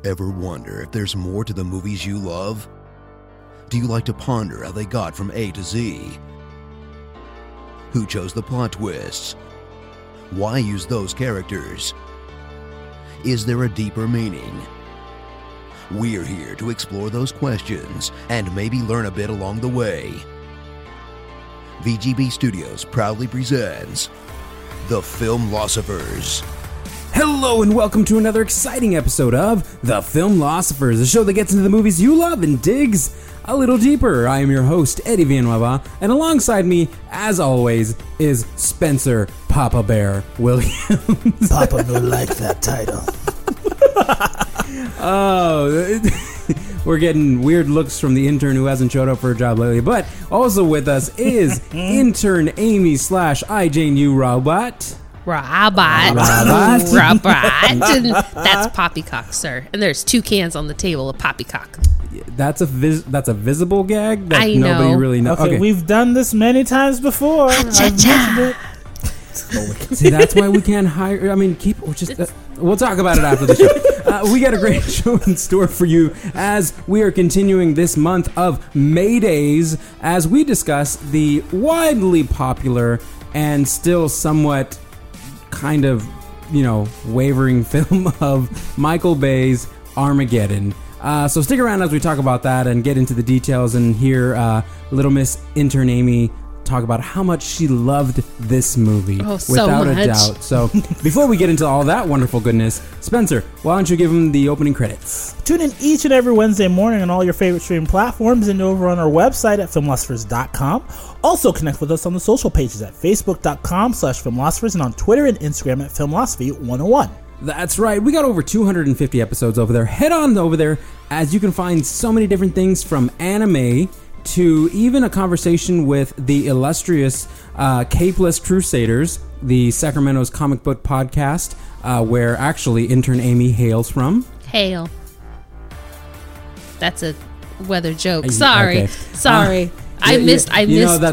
Ever wonder if there's more to the movies you love? Do you like to ponder how they got from A to Z? Who chose the plot twists? Why use those characters? Is there a deeper meaning? We're here to explore those questions and maybe learn a bit along the way. VGB Studios proudly presents The Filmlosophers. Hello and welcome to another exciting episode of The Filmlosophers, a show that gets into the movies you love and digs a little deeper. I am your host, Eddie Villanueva, and alongside me, as always, is Spencer Papa Bear Williams. Papa will like that title. We're getting weird looks from the intern who hasn't showed up for a job lately, but also with us is intern Amy / IJNU Robot. Robot. And that's poppycock, sir. And there's 2 cans on the table of poppycock. That's a visible gag that I know. Nobody really knows. Okay, we've done this many times before. See, that's why we can't hire. I mean, we'll talk about it after the show. We got a great show in store for you as we are continuing this month of May Days as we discuss the widely popular and still somewhat kind of, wavering film of Michael Bay's Armageddon. So stick around as we talk about that and get into the details and hear Little Miss Intern Amy talk about how much she loved this movie. Without a doubt. So before we get into all that wonderful goodness, Spencer, why don't you give him the opening credits? Tune in each and every Wednesday morning on all your favorite streaming platforms and over on our website at filmlosophers.com. Also connect with us on the social pages at facebook.com/filmlosophers and on Twitter and Instagram at filmlosophy101. That's right. We got over 250 episodes over there. Head on over there as you can find so many different things from anime to even a conversation with the illustrious Capeless Crusaders, the Sacramento's comic book podcast, where actually intern Amy hails from. Hail. That's a weather joke. Sorry. I missed last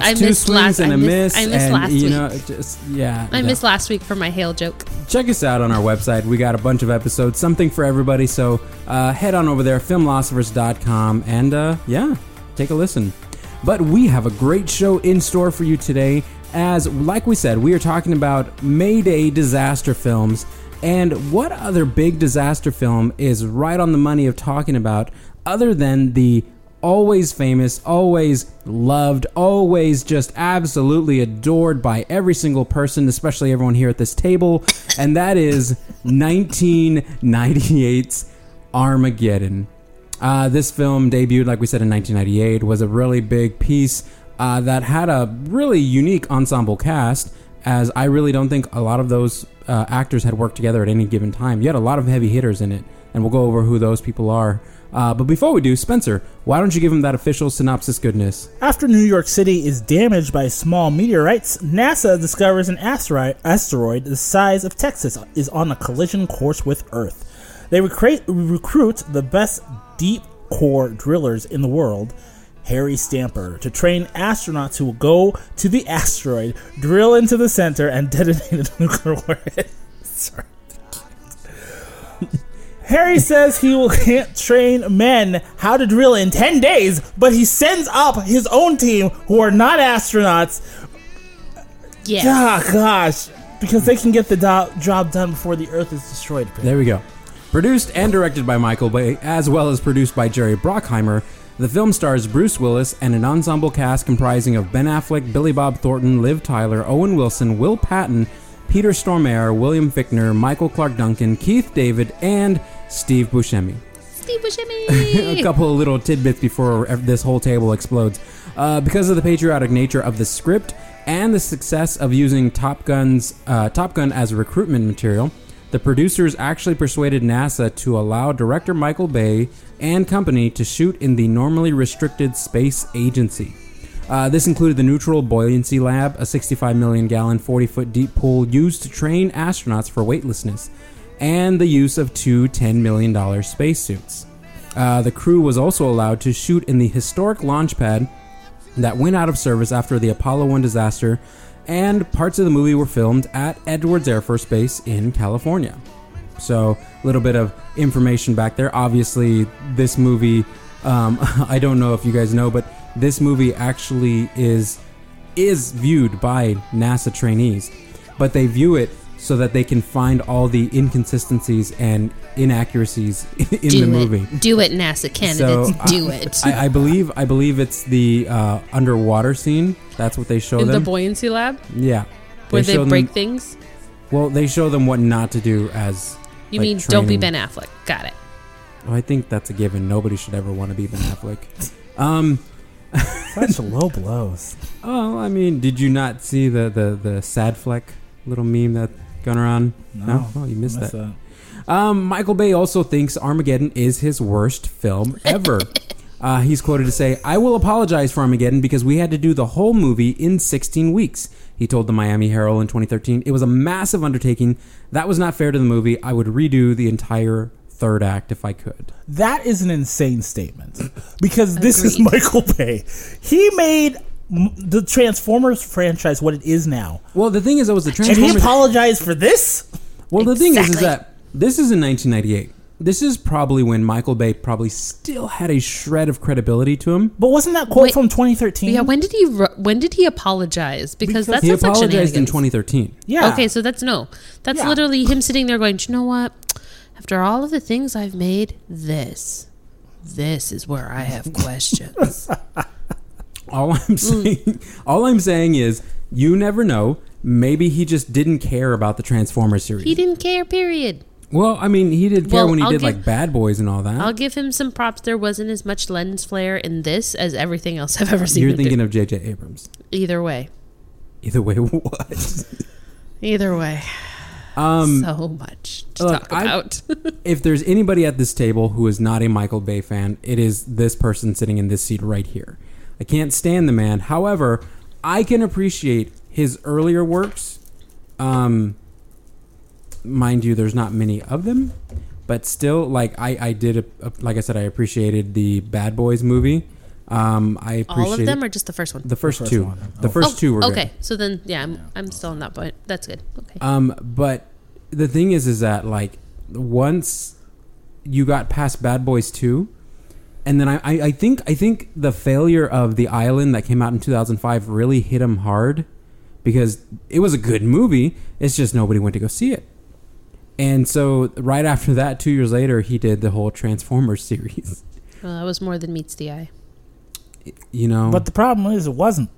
week for my hail joke. Check us out on our website. We got a bunch of episodes, something for everybody. So head on over there, filmlosophers.com, and take a listen. But we have a great show in store for you today. As, like we said, we are talking about Mayday disaster films. And what other big disaster film is right on the money of talking about other than the always famous, always loved, always just absolutely adored by every single person, especially everyone here at this table, and that is 1998's Armageddon. This film debuted, like we said, in 1998, was a really big piece that had a really unique ensemble cast, as I really don't think a lot of those actors had worked together at any given time. You had a lot of heavy hitters in it, and we'll go over who those people are. But before we do, Spencer, why don't you give him that official synopsis goodness? After New York City is damaged by small meteorites, NASA discovers an asteroid the size of Texas is on a collision course with Earth. They recruit the best deep core drillers in the world, Harry Stamper, to train astronauts who will go to the asteroid, drill into the center, and detonate a nuclear warhead. Sorry. Harry says he can't train men how to drill in 10 days, but he sends up his own team who are not astronauts. Yeah. Ah, gosh. Because they can get the job done before the Earth is destroyed. There we go. Produced and directed by Michael Bay, as well as produced by Jerry Bruckheimer, the film stars Bruce Willis and an ensemble cast comprising of Ben Affleck, Billy Bob Thornton, Liv Tyler, Owen Wilson, Will Patton, Peter Stormare, William Fichtner, Michael Clark Duncan, Keith David, and Steve Buscemi. A couple of little tidbits before this whole table explodes. Because of the patriotic nature of the script and the success of using Top Gun as recruitment material, the producers actually persuaded NASA to allow director Michael Bay and company to shoot in the normally restricted space agency. This included the Neutral Buoyancy Lab, a 65 million gallon, 40-foot deep pool used to train astronauts for weightlessness, and the use of 2 $10 million spacesuits. The crew was also allowed to shoot in the historic launch pad that went out of service after the Apollo 1 disaster, and parts of the movie were filmed at Edwards Air Force Base in California. So a little bit of information back there. Obviously, this movie, I don't know if you guys know, but this movie actually is viewed by NASA trainees, but they view it so that they can find all the inconsistencies and inaccuracies in the movie. Do it, NASA candidates. Do it. I believe it's the underwater scene. That's what they show In them. the buoyancy lab? Yeah. Where they show break them, things? Well, they show them what not to do as You like, mean don't be training. Ben Affleck. Got it. Well, I think that's a given. Nobody should ever want to be Ben Affleck. Such low blows. Oh, I mean, did you not see the sad fleck little meme that gone around? No. Oh, you missed that. Michael Bay also thinks Armageddon is his worst film ever. He's quoted to say, "I will apologize for Armageddon because we had to do the whole movie in 16 weeks." He told the Miami Herald in 2013, "It was a massive undertaking. That was not fair to the movie. I would redo the entire third act if I could." That is an insane statement because this is Agreed. Michael Bay. He made the Transformers franchise what it is now, Well, the thing is, it was the and he Transformers. apologized for this. Well, the thing is Exactly. that this is in 1998. This is probably when Michael Bay probably still had a shred of credibility to him. But wasn't that quote Wait. from 2013? Yeah, when did he apologize? Because that's He not such apologized in shenanigans. 2013. Yeah. Okay, so that's Yeah. literally him sitting there going, "Do you know what? After all of the things I've made, this is where I have questions." All I'm saying is, you never know. Maybe he just didn't care about the Transformers series. He didn't care, period. Well, I mean, he did care Well, when he I'll did give- like Bad Boys and all that. I'll give him some props. There wasn't as much lens flare in this as everything else I've ever seen. You're him do. thinking of J.J. Abrams. Either way. Either way, what? Either way. So much to look, talk about. If there's anybody at this table who is not a Michael Bay fan, it is this person sitting in this seat right here. I can't stand the man. However, I can appreciate his earlier works. Mind you, there's not many of them, but still, like I did, like I said, I appreciated the Bad Boys movie. I appreciate All of them or just the first one? the first first two. one. The first two were okay. good. So then, yeah, I'm still on that point. That's good. Okay. But the thing is that like once you got past Bad Boys 2, and then I think the failure of The Island that came out in 2005 really hit him hard because it was a good movie. It's just nobody went to go see it. And so right after that, 2 years later, he did the whole Transformers series. Well, that was more than meets the eye. You know, But the problem is, it wasn't.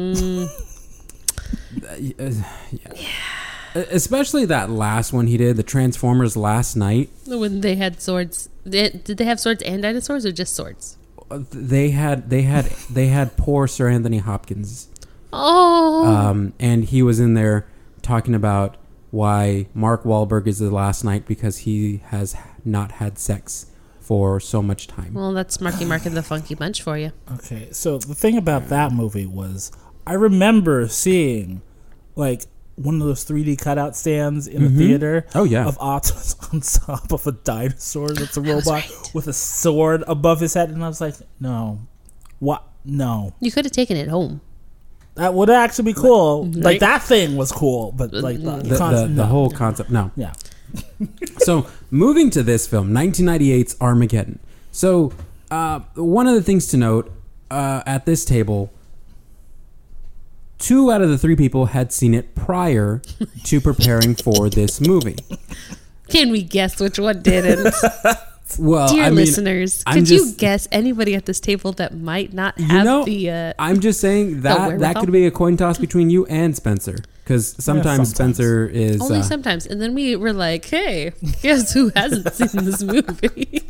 especially that last one he did, the Transformers Last Night. When they had swords. Did they have swords and dinosaurs or just swords? They had poor Sir Anthony Hopkins. Oh. And he was in there talking about why Mark Wahlberg is the last night because he has not had sex for so much time. Well, that's Marky Mark and the Funky Bunch for you. Okay, so the thing about that movie was, I remember seeing like one of those 3D cutout stands in the theater. Oh, yeah. Of Otto's on top of a dinosaur that's a robot right. with a sword above his head, and I was like, no, what? No, You could have taken it home. that would actually be cool. Right. Like that thing was cool, but like The whole concept, no. yeah. So moving to this film, 1998's Armageddon. So one of the things to note at this table, 2 out of the 3 people had seen it prior to preparing for this movie. Can we guess which one didn't? Well, Dear I mean, listeners, I'm could you just- guess anybody at this table that might not have the... I'm just saying that wherewithal? could be a coin toss between you and Spencer, because sometimes sometimes. Spencer is Only sometimes. And then we were like, hey, guess who hasn't seen this movie?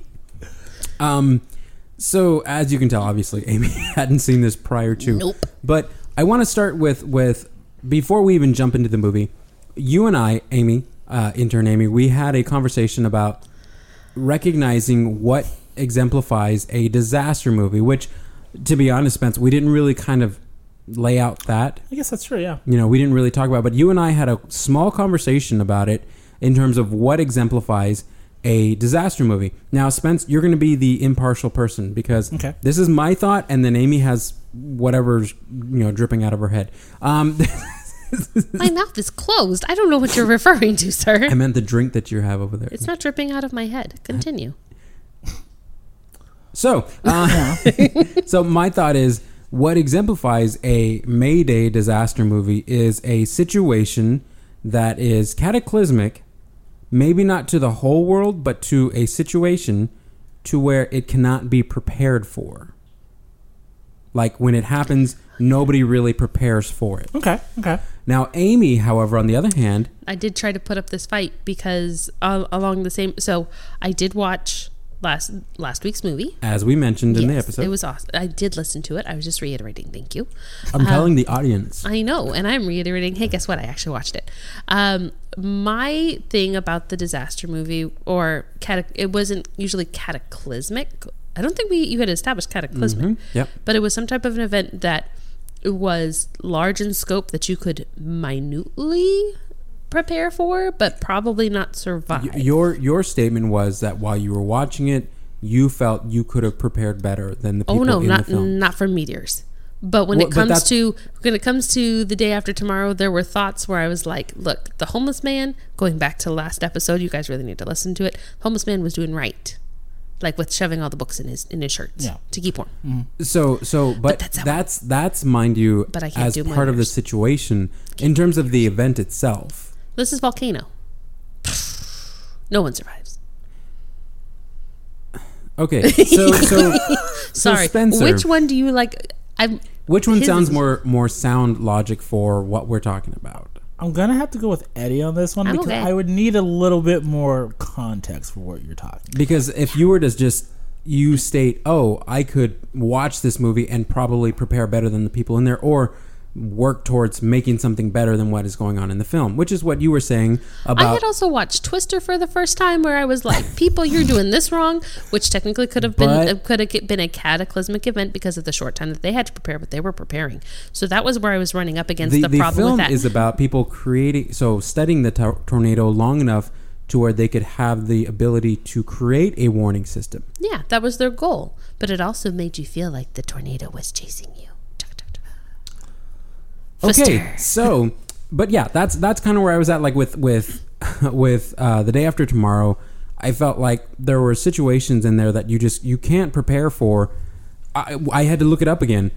So as you can tell, obviously Amy hadn't seen this prior to. Nope. But I want to start with before we even jump into the movie, you and I, Amy, intern Amy, we had a conversation about recognizing what exemplifies a disaster movie, which, to be honest, Spence, we didn't really kind of lay out that. I guess that's true. Yeah. You know, we didn't really talk about it, but you and I had a small conversation about it in terms of what exemplifies a disaster movie. Now, Spence, you're going to be the impartial person because Okay. this is my thought, and then Amy has whatever's dripping out of her head. My mouth is closed. I don't know what you're referring to, sir. I meant the drink that you have over there. It's not dripping out of my head. Continue. So, so my thought is, what exemplifies a Mayday disaster movie is a situation that is cataclysmic, maybe not to the whole world, but to a situation to where it cannot be prepared for. Like when it happens, nobody really prepares for it. Okay. Now, Amy, however, on the other hand, I did try to put up this fight because along the same... So I did watch last week's movie. as we mentioned in the Yes, episode, it was awesome. I did listen to it. I was just reiterating. Thank you. I'm telling the audience. I know, and I'm reiterating. Hey, guess what? I actually watched it. My thing about the disaster movie, or it wasn't usually cataclysmic. I don't think you had established cataclysmic. Yep. But it was some type of an event that was large in scope that you could minutely prepare for, but probably not survive. Your statement was that while you were watching it, you felt you could have prepared better than the people in the film. Not for meteors. But when it comes to the day after tomorrow, there were thoughts where I was like, look, the homeless man, going back to last episode, you guys really need to listen to it. The homeless man was doing right. Like with shoving all the books in his shirts to keep warm. Mm-hmm. But that's mind you, But I can't as do part of the minors. situation in terms of the event itself. This is Volcano. No one survives. Okay, so Sorry. Spencer, Which one do you like? which one his sounds is- more sound logic for what we're talking about? I'm gonna have to go with Eddie on this one I'm because okay. I would need a little bit more context for what you're talking about. Because if you were to just you state, oh, I could watch this movie and probably prepare better than the people in there, or work towards making something better than what is going on in the film, which is what you were saying about. I had also watched Twister for the first time, where I was like, "People, you're doing this wrong," which technically could have been a cataclysmic event because of the short time that they had to prepare, but they were preparing. So that was where I was running up against the problem film with that. is about people studying the tornado long enough to where they could have the ability to create a warning system. Yeah, that was their goal, but it also made you feel like the tornado was chasing you. Okay, so, but yeah, that's kind of where I was at. Like with the day after tomorrow, I felt like there were situations in there that you can't prepare for. I had to look it up again.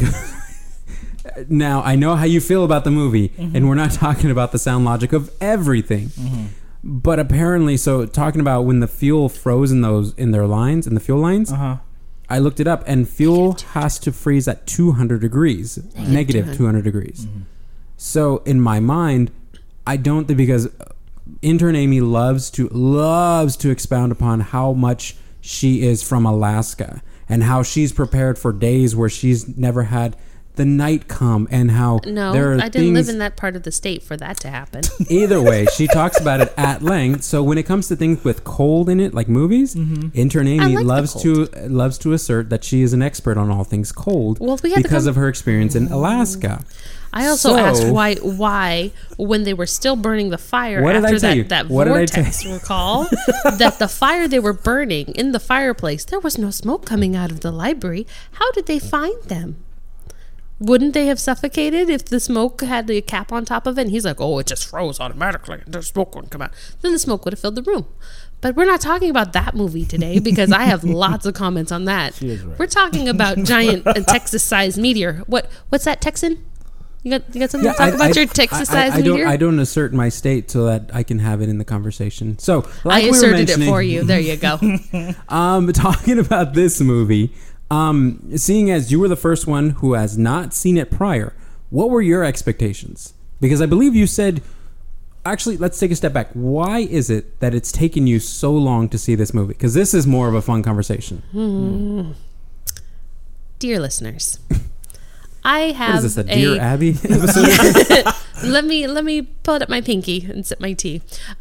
Now I know how you feel about the movie, and we're not talking about the sound logic of everything. But apparently, so talking about when the fuel froze in their lines, in the fuel lines. I looked it up, and fuel has to freeze at 200 degrees, negative 200 degrees. So in my mind, I don't think, because intern Amy loves to expound upon how much she is from Alaska and how she's prepared for days where she's never had the night come, and how there are I didn't live things- in that part of the state for that to happen. Either way, she talks about it at length. So when it comes to things with cold in it, like movies, intern Amy like the loves to assert that she is an expert on all things cold, Well, we had because of her experience in Alaska. I also So- asked why when they were still burning the fire What did I after tell you? that What did I tell vortex, recall that the fire they were burning in the fireplace, there was no smoke coming out of the library. How did they find them? Wouldn't they have suffocated if the smoke had the cap on top of it? And he's like, oh, it just froze automatically. The smoke wouldn't come out. Then the smoke would have filled the room. But we're not talking about that movie today, because I have lots of comments on that. She is right. We're talking about giant Texas-sized meteor. What's that, Texan? You got something to talk about your Texas-sized meteor? I don't assert my state so that I can have it in the conversation. So, like I we were asserted it mentioning- for you. There you go. Talking about this movie, seeing as you were the first one who has not seen it prior, what were your expectations? Because I believe you said, actually, let's take a step back. Why is it that it's taken you so long to see this movie? Because this is more of a fun conversation. Dear listeners, I have What is this, a Dear Abby episode? let me pull up my pinky and sip my tea.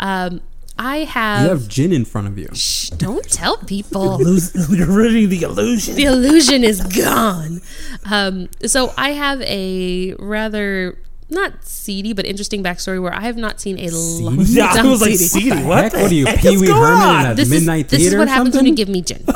I You have. have gin in front of you. Shh, don't tell people. You're ruining the illusion. The illusion is gone. So I have a rather not seedy but interesting backstory where I have not seen a lot. Yeah, I was like, seedy. What Heck, the what are you, heck Pee is Wee going Herman on? in a This midnight is theater what or happens something? when you give me gin.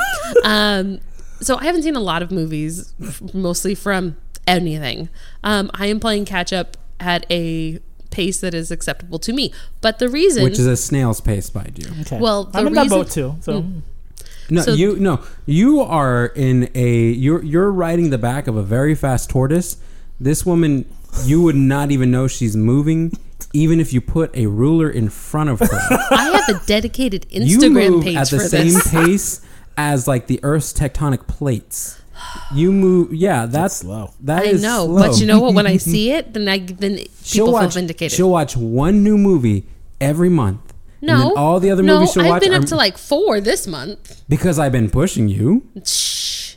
So I haven't seen a lot of movies, mostly from anything. I am playing catch up at a pace that is acceptable to me. But the reason, which is a snail's pace, mind you. Okay. Well, the I'm in that reason- boat too. So No, So- you are in a you're riding the back of a very fast tortoise. This woman, you would not even know she's moving, even if you put a ruler in front of her. I have a dedicated You Instagram move page at the for same this. pace as like the Earth's tectonic plates. You move, yeah. That's slow. That I is know, slow. but you know what? When I see it, then people feel vindicated. She'll watch one new movie every month. And then No, all the other no, movies she'll I've watch been are up to like 4 this month. because I've been pushing you. Shh,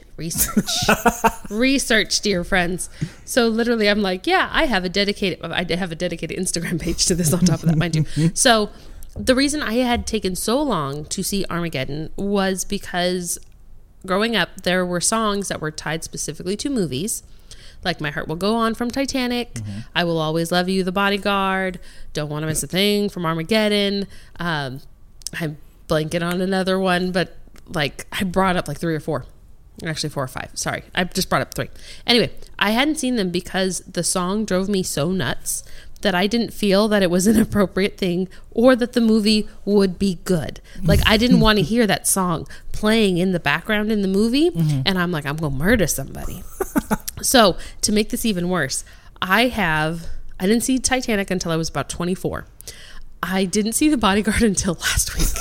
research, dear friends. So literally, I'm like, yeah, I have a dedicated Instagram page to this on top of that, mind you. So the reason I had taken so long to see Armageddon was because growing up, there were songs that were tied specifically to movies. Like My Heart Will Go On from Titanic, I Will Always Love You, The Bodyguard, Don't Want to Miss a Thing from Armageddon. I'm blanking on another one, but like I brought up like 3 or 4. Actually 4 or 5. Sorry. I just brought up 3. Anyway, I hadn't seen them because the song drove me so nuts that I didn't feel that it was an appropriate thing or that the movie would be good. Like I didn't want to hear that song playing in the background in the movie. And I'm like, I'm going to murder somebody. So to make this even worse, I didn't see Titanic until I was about 24. I didn't see The Bodyguard until last week.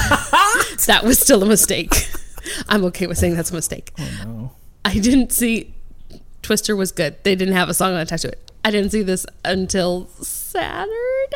That was still a mistake. I'm okay with saying that's a mistake. oh no. I didn't see Twister was good. They didn't have a song attached to it. I didn't see this until Saturday.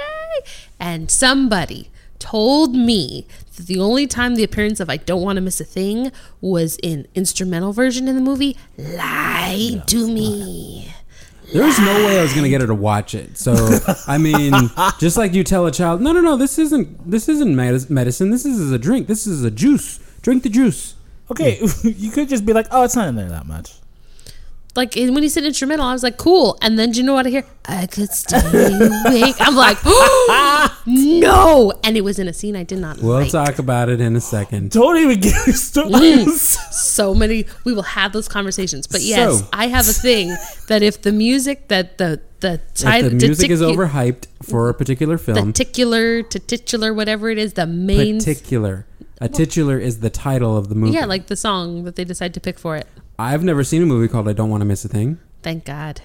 And somebody told me that the only time the appearance of I Don't Want to Miss a Thing was in instrumental version in the movie. Lied to me. There was no way I was going to get her to watch it. So, I mean, just like you tell a child, no, this isn't medicine. This is a drink. This is a juice. Drink the juice. Okay, you could just be like, oh, it's not in there that much. Like when he said instrumental, I was like, cool. And then do you know what I hear? I could stay awake. I'm like, oh, no. And it was in a scene I did not We'll like. talk about it in a second. Don't even get me started. So many. We will have those conversations. But yes, So- I have a thing that if the music that the If the music is overhyped for a particular film, titular, whatever it is, the main. particular. A titular is the title of the movie. Yeah, like the song that they decide to pick for it. I've never seen a movie called I Don't Want to Miss a Thing. Thank God.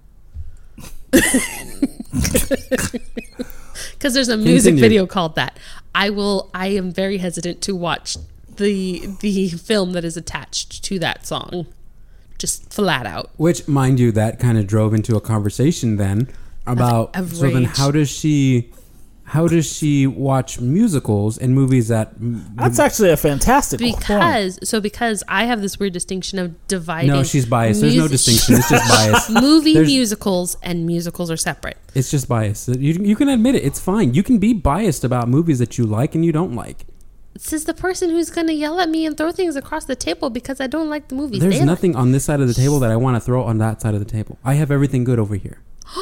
Because there's a music Continue. video called that. I am very hesitant to watch the film that is attached to that song. Just flat out. Which, mind you, that kind of drove into a conversation then about Of so then rage. how does she watch musicals and movies that That's actually a fantastic point. Because I have this weird distinction of dividing. No, she's biased. There's no distinction. It's just bias. Movie There's- musicals and musicals are separate. It's just bias. You can admit it. It's fine. You can be biased about movies that you like and you don't like. This is the person who's going to yell at me and throw things across the table because I don't like the movies. There's they nothing on this side of the table that I want to throw on that side of the table. I have everything good over here.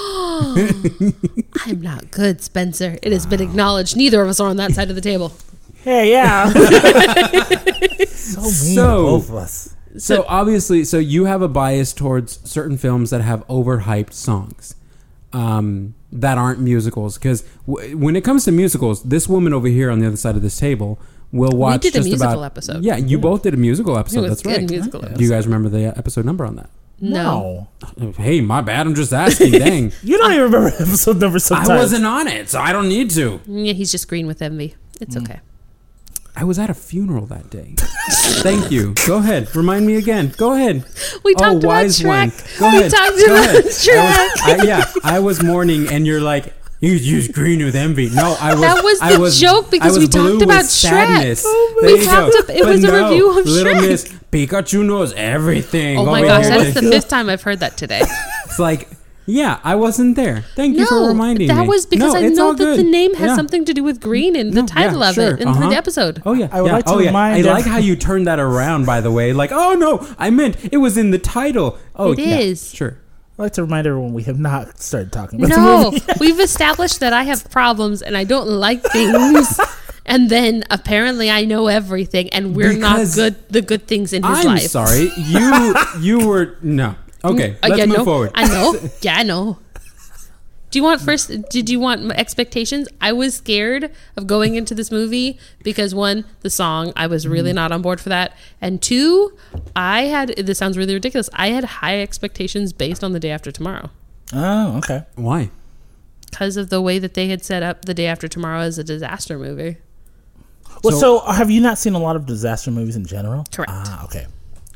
I'm not good, Spencer. It has been acknowledged. Neither of us are on that side of the table. Hey, yeah. So mean, So- both of us. So obviously, you have a bias towards certain films that have overhyped songs that aren't musicals. Because when it comes to musicals, this woman over here on the other side of this table will watch did a just musical about episode. Yeah, you both did a musical episode. It was That's good right. musical Do you guys remember the episode number on that? No. Hey, my bad. I'm just asking. Dang, You don't even remember episode number sometimes. I wasn't on it, so I don't need to. Yeah, he's just green with envy. It's okay. I was at a funeral that day. Thank you. Go ahead. Remind me again. Go ahead. We talked about wise one. Shrek. Go We ahead. talked Go about ahead. Shrek. I was mourning, and you're like, you green with envy. No, I was. That was I the joke because I was we talked blue about with sadness. Shrek. There We you talked go. ab- it But was a no, review of Little Shrek. Miss Pikachu knows everything. Oh my Over gosh, here. that's the 5th time I've heard that today. It's like, yeah, I wasn't there. Thank you for No, reminding me. that was because No, I it's know all that the good. name has Yeah. something to do with green in the No, title yeah, of sure, it and for uh-huh. the episode. Oh yeah, I would yeah. like to oh, yeah. remind I like every- how you turned that around. By the way, like, oh no, I meant it was in the title. Oh, It yeah, is. sure. I'd like to remind everyone we have not started talking about No, the movie. we've established that I have problems and I don't like things. And then apparently I know everything and we're Because not the good things in his I'm life. sorry. You were no. Okay, let's yeah, move no, forward. I know. Yeah, I know. Do you want first? Did you want expectations? I was scared of going into this movie because one, the song, I was really not on board for that, and two, I had. This sounds really ridiculous. I had high expectations based on The Day After Tomorrow. Oh, okay. Why? Because of the way that they had set up The Day After Tomorrow as a disaster movie. Well, so have you not seen a lot of disaster movies in general? Correct. Ah, okay.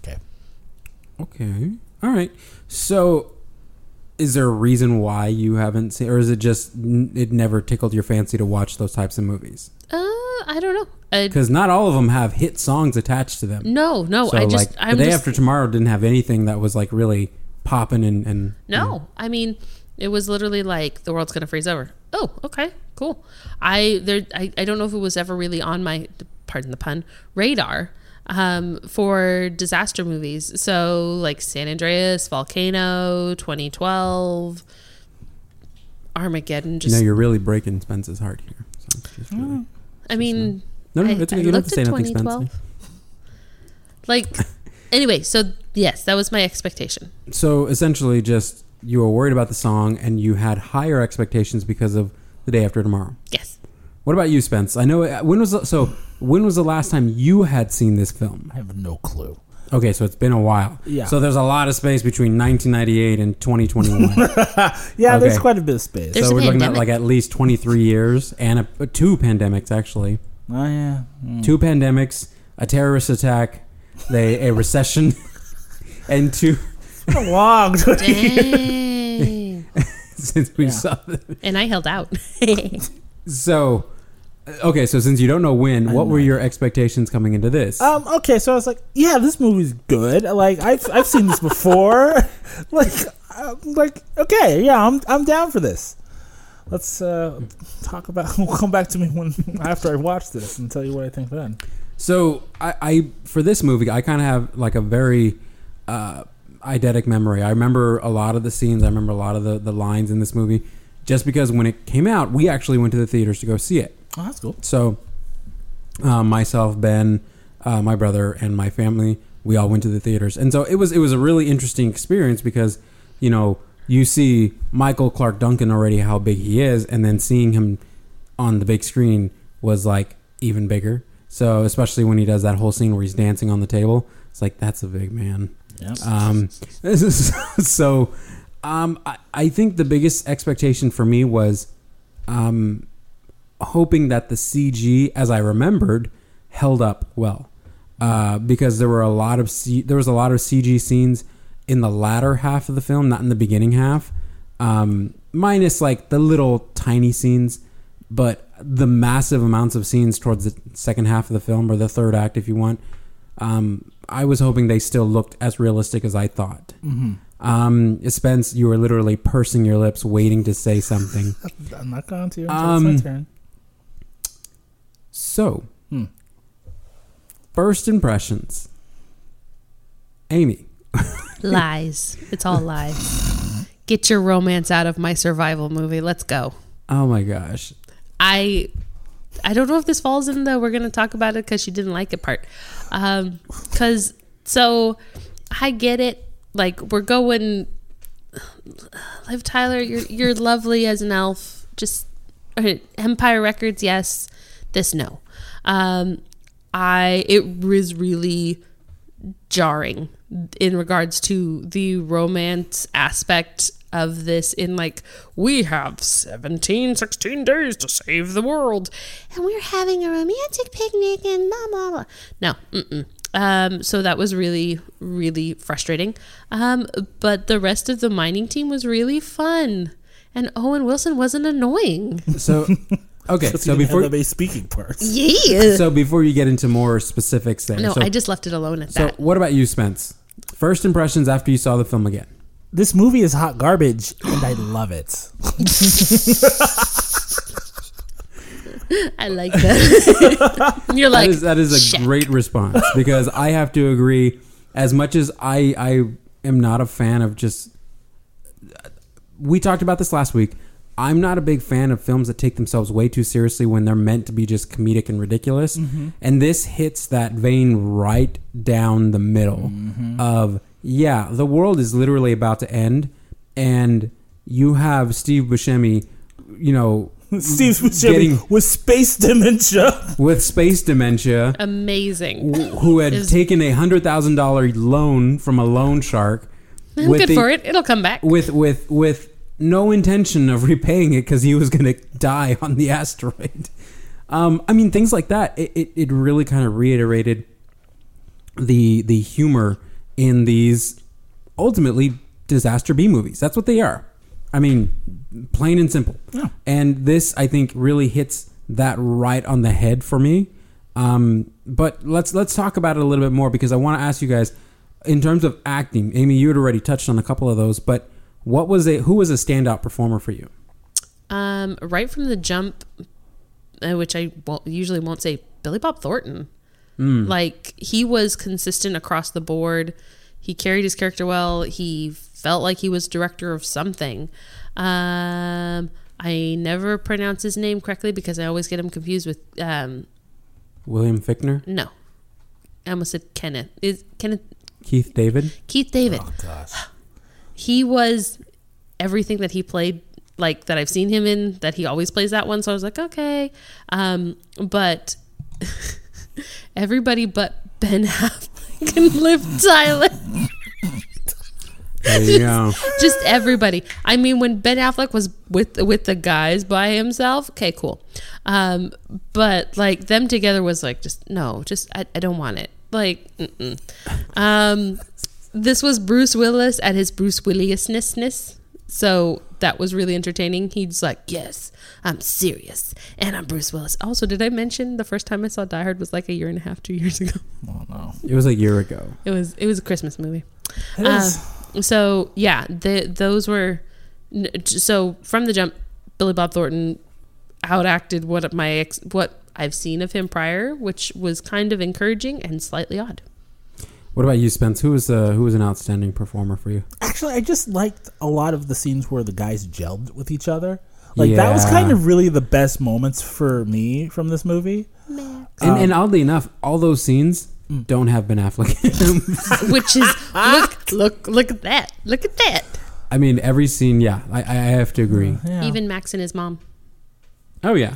Okay. All right. So, is there a reason why you haven't seen, or is it just it never tickled your fancy to watch those types of movies? I don't know. Because not all of them have hit songs attached to them. No. So, The Day After Tomorrow didn't have anything that was like really popping and No, I mean, it was literally like the world's gonna freeze over. Oh, okay, cool. I don't know if it was ever really on my, pardon the pun, radar for disaster movies. So like San Andreas, Volcano, 2012, Armageddon. Just you're really breaking Spence's heart here. So just really, I mean, no, it's okay. You don't have to say nothing, Spence. Like, anyway, so yes, that was my expectation. So essentially, just you were worried about the song and you had higher expectations because of The Day After Tomorrow. Yes. What about you, Spence? I know when was the last time you had seen this film? I have no clue. Okay, so it's been a while. Yeah. So there's a lot of space between 1998 and 2021. Yeah, Okay. There's quite a bit of space. There's So a we're looking at pandemic. like at least 23 years and two pandemics actually. Oh yeah. Two pandemics, a terrorist attack, a recession, and two Long. Dang. since we saw them. And I held out. So, okay, so since you don't know when, what were your expectations coming into this? Okay, so I was like, yeah, this movie's good. Like I've seen this before. Okay, yeah, I'm down for this. Let's talk about. We'll come back to me after I watch this and tell you what I think then. So I for this movie, I kind of have like a very eidetic memory. I remember a lot of the scenes. I remember a lot of the lines in this movie, just because when it came out, we actually went to the theaters to go see it. Oh, that's cool. So myself, Ben, my brother, and my family, we all went to the theaters, and so it was a really interesting experience because you see Michael Clark Duncan already how big he is, and then seeing him on the big screen was like even bigger. So especially when he does that whole scene where he's dancing on the table, it's like that's a big man. Yep. I think the biggest expectation for me was hoping that the CG, as I remembered, held up well, because there was a lot of CG scenes in the latter half of the film, not in the beginning half, minus like the little tiny scenes, but the massive amounts of scenes towards the second half of the film, or the third act if you want, I was hoping they still looked as realistic as I thought. Mm-hmm. Spence, you were literally pursing your lips waiting to say something. I'm not going to until it's my turn. So, first impressions. Amy. Lies. It's all lies. Get your romance out of my survival movie. Let's go. Oh my gosh. I don't know if this falls in the we're going to talk about it because she didn't like it part. Because, so, I get it. Like, we're going, Liv Tyler, you're lovely as an elf. Just, Empire Records, yes. This, no. It was really jarring in regards to the romance aspect of this, in like, we have 16 days to save the world and we're having a romantic picnic and blah blah blah. No. So that was really, really frustrating. But the rest of the mining team was really fun, and Owen Wilson wasn't annoying. So okay, so before the speaking parts. Yeah. So before you get into more specifics there. No, so, I just left it alone at So that. what about you, Spence? First impressions after you saw the film again. This movie is hot garbage, and I love it. I like that. You're like, that is a check. great response, because I have to agree. As much as I am not a fan of just, we talked about this last week. I'm not a big fan of films that take themselves way too seriously when they're meant to be just comedic and ridiculous. Mm-hmm. And this hits that vein right down the middle of, yeah, the world is literally about to end. And, you have Steve Buscemi, you know, Steve Buscemi with space dementia. With space dementia. Amazing. Who had taken a $100,000 loan from a loan shark. I'm good for it. It'll come back. With no intention of repaying it because he was going to die on the asteroid. I mean, things like that. It really kind of reiterated the humor in these ultimately disaster B movies. That's what they are. I mean, plain and simple. Yeah. And this, I think, really hits that right on the head for me. But let's talk about it a little bit more because I want to ask you guys, in terms of acting, Amy, you had already touched on a couple of those, but who was a standout performer for you? Right from the jump, which I usually won't say, Billy Bob Thornton. Like, he was consistent across the board. He carried his character well. He felt like he was director of something. I never pronounce his name correctly because I always get him confused with William Fichtner? No. I almost said Kenneth. Keith David? Keith David. Oh, gosh. He was everything that he played, like, that I've seen him in, that he always plays that one. So I was like, okay. But everybody but Ben Affleck and Liv Tyler. There you go. Just everybody. I mean, when Ben Affleck was with the guys by himself, okay, cool. But like them together was like, I don't want it. Like, this was Bruce Willis at his Bruce Willis-ness. So that was really entertaining. He's like, yes, I'm serious. And I'm Bruce Willis. Also, did I mention the first time I saw Die Hard was like 1.5 years, 2 years ago? Oh, no. It was a year ago. It was a Christmas movie. It is. So yeah, those were, so from the jump, Billy Bob Thornton outacted what I've seen of him prior, which was kind of encouraging and slightly odd. What about you, Spence? Who was an outstanding performer for you? Actually, I just liked a lot of the scenes where the guys gelled with each other. Like, that was kind of really the best moments for me from this movie. And oddly enough, all those scenes don't have Ben Affleck in them. Which is, look at that. Look at that. I mean, every scene, yeah, I have to agree. Yeah. Even Max and his mom. Oh, yeah.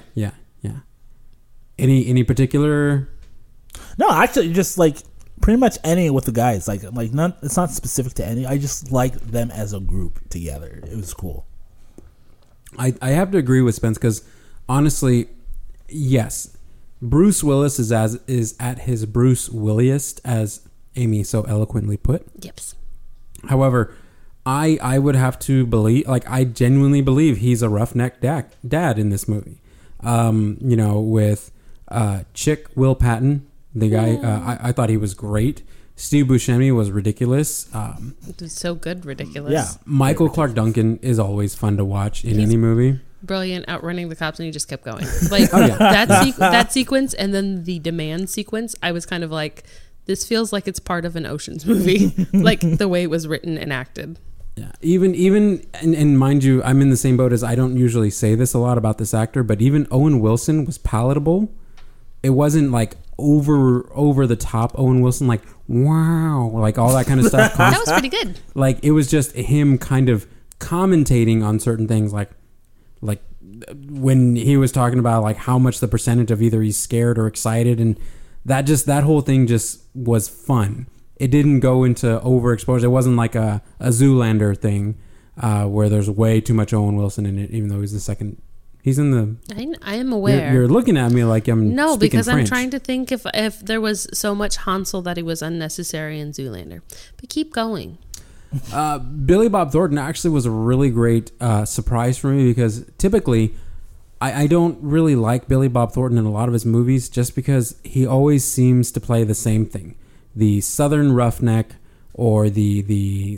Any particular? No, actually, just like pretty much any with the guys. Like none. It's not specific to any. I just like them as a group together. It was cool. I have to agree with Spence because honestly, yes, Bruce Willis is at his Bruce Williest, as Amy so eloquently put. Yep. However, I would have to believe, like, I genuinely believe he's a roughneck dad in this movie. With Chick Will Patton, the guy, I thought he was great. Steve Buscemi was ridiculous. It was so good, ridiculous. Yeah. Michael Clark Duncan is always fun to watch in any movie. Brilliant, outrunning the cops, and he just kept going. Like, that sequence, and then the demand sequence, I was kind of like, this feels like it's part of an Ocean's movie. Like, the way it was written and acted. Yeah, even and mind you, I'm in the same boat as I don't usually say this a lot about this actor, but even Owen Wilson was palatable. It wasn't like over the top Owen Wilson, like wow, like all that kind of stuff. That was pretty good. Like, it was just him kind of commentating on certain things, like when he was talking about like how much the percentage of either he's scared or excited, and that whole thing just was fun. It didn't go into overexposure. It wasn't like a Zoolander thing where there's way too much Owen Wilson in it, even though he's the second. He's in the. I am aware. You're looking at me like I'm. No, because French. I'm trying to think if there was so much Hansel that he was unnecessary in Zoolander. But keep going. Billy Bob Thornton actually was a really great surprise for me because typically I don't really like Billy Bob Thornton in a lot of his movies just because he always seems to play the same thing. The Southern roughneck or the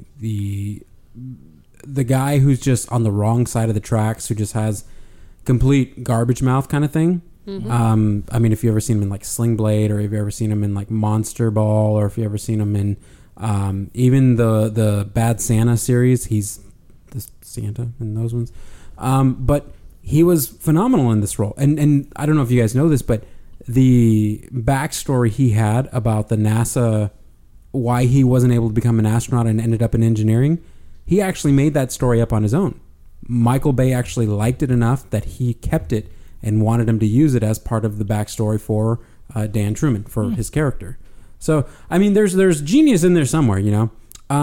guy who's just on the wrong side of the tracks, who just has complete garbage mouth kind of thing. Mm-hmm. I mean, if you ever seen him in like Sling Blade, or if you ever seen him in like Monster Ball, or if you ever seen him in even the Bad Santa series, he's the Santa in those ones. But he was phenomenal in this role. And I don't know if you guys know this, but the backstory he had about the NASA, why he wasn't able to become an astronaut and ended up in engineering, he actually made that story up on his own. Michael Bay actually liked it enough that he kept it and wanted him to use it as part of the backstory for Dan Truman, for his character. So, I mean, there's genius in there somewhere, you know.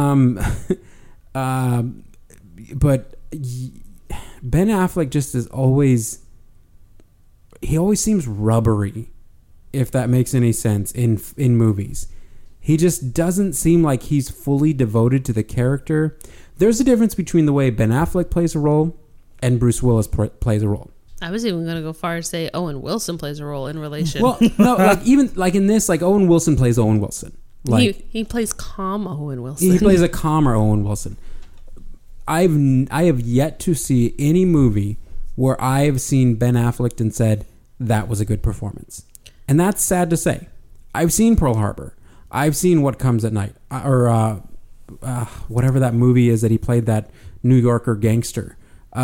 But Ben Affleck just is always... He always seems rubbery, if that makes any sense, in movies. He just doesn't seem like he's fully devoted to the character. There's a difference between the way Ben Affleck plays a role and Bruce Willis plays a role. I was even going to go far as say Owen Wilson plays a role in relation. Well, no, like even like in this, like Owen Wilson plays Owen Wilson. Like he plays calm Owen Wilson. He plays a calmer Owen Wilson. I have yet to see any movie where I've seen Ben Affleck and said that was a good performance, and that's sad to say. I've seen Pearl Harbor. I've seen What Comes at Night, or whatever that movie is that he played that New Yorker gangster.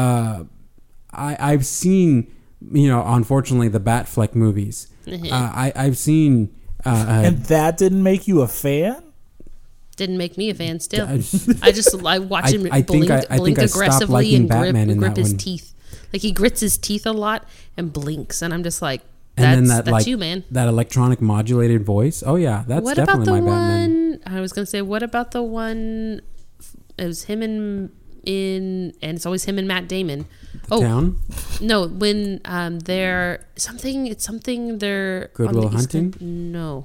I've seen, unfortunately, the Batfleck movies. I've seen... and that didn't make you a fan? Didn't make me a fan still. I watch him blink I aggressively and grip his one. teeth. Like he grits his teeth a lot and blinks, and I'm just like, that's you, man. That electronic modulated voice. Oh yeah, that's what definitely about the my one, Batman. I was gonna say, what about the one? It was him and it's always him and Matt Damon. Town? No, when they're they're Good Will Hunting? No.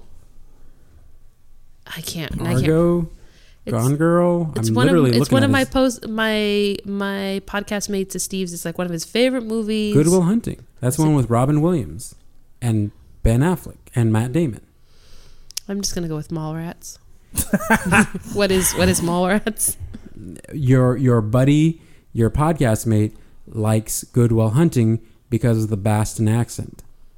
I can't. Argo? Gone Girl? It's I'm one literally of, it's looking one at of my his- my podcast mates of Steve's. It's like one of his favorite movies. Good Will Hunting. That's one with Robin Williams and Ben Affleck and Matt Damon. I'm just gonna go with Mallrats. What is Mallrats? Your buddy, your podcast mate, likes Good Will Hunting because of the Boston accent.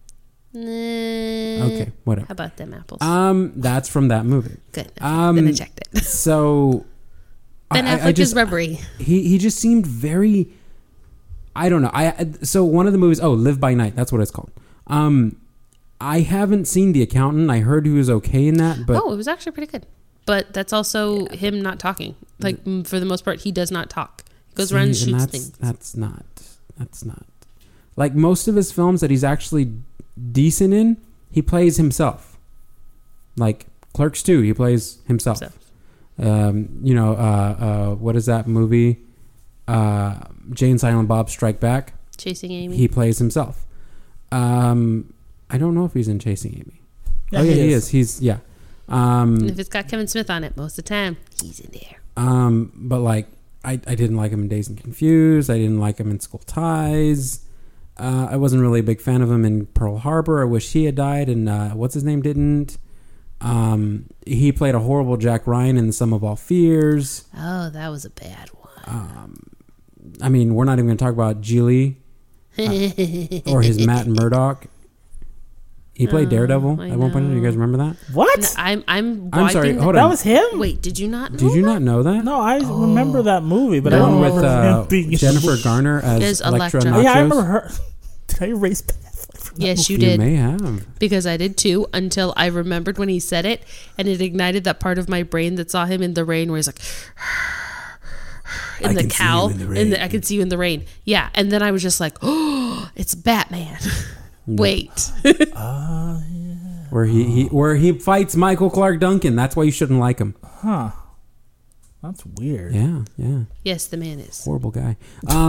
Okay, whatever. How about them apples? That's from that movie. Good. Then I checked it. So Ben Affleck is rubbery. He just seemed very... I don't know. So one of the movies... Oh, Live by Night. That's what it's called. I haven't seen The Accountant. I heard he was okay in that, but... Oh, it was actually pretty good. But that's also him not talking. Like, for the most part, he does not talk. He goes around and shoots things. That's not... Like, most of his films that he's actually decent in, he plays himself. Like, Clerks 2, he plays himself. What is that movie? Jay and Silent Bob Strike Back. Chasing Amy. He plays himself. I don't know if he's in Chasing Amy. Yeah, he is. He's, yeah. And if it's got Kevin Smith on it, most of the time, he's in there. But like, I didn't like him in Dazed and Confused. I didn't like him in School Ties. I wasn't really a big fan of him in Pearl Harbor. I wish he had died, and what's his name didn't. He played a horrible Jack Ryan in The Sum of All Fears. Oh, that was a bad one. I mean, we're not even going to talk about Geely or his Matt Murdock. He played Daredevil at one point. Do you guys remember that? What? No, I'm sorry. Hold that on. was him? Wait, did you not know Did you that? not know that? No, I remember that movie, but The I one don't with remember him being Jennifer Garner as Electra Electra. Nachos? Yeah, I remember her. Did I erase Ben Affleck from that Yes, you You did. may have. Because I did too, until I remembered when he said it, and it ignited that part of my brain that saw him in the rain where he's like... in the cowl. I can see you in the rain. Yeah, and then I was just like, oh, it's Batman. Wait. Where he fights Michael Clark Duncan. That's why you shouldn't like him. Huh. That's weird. Yeah. Yes, the man is. Horrible guy.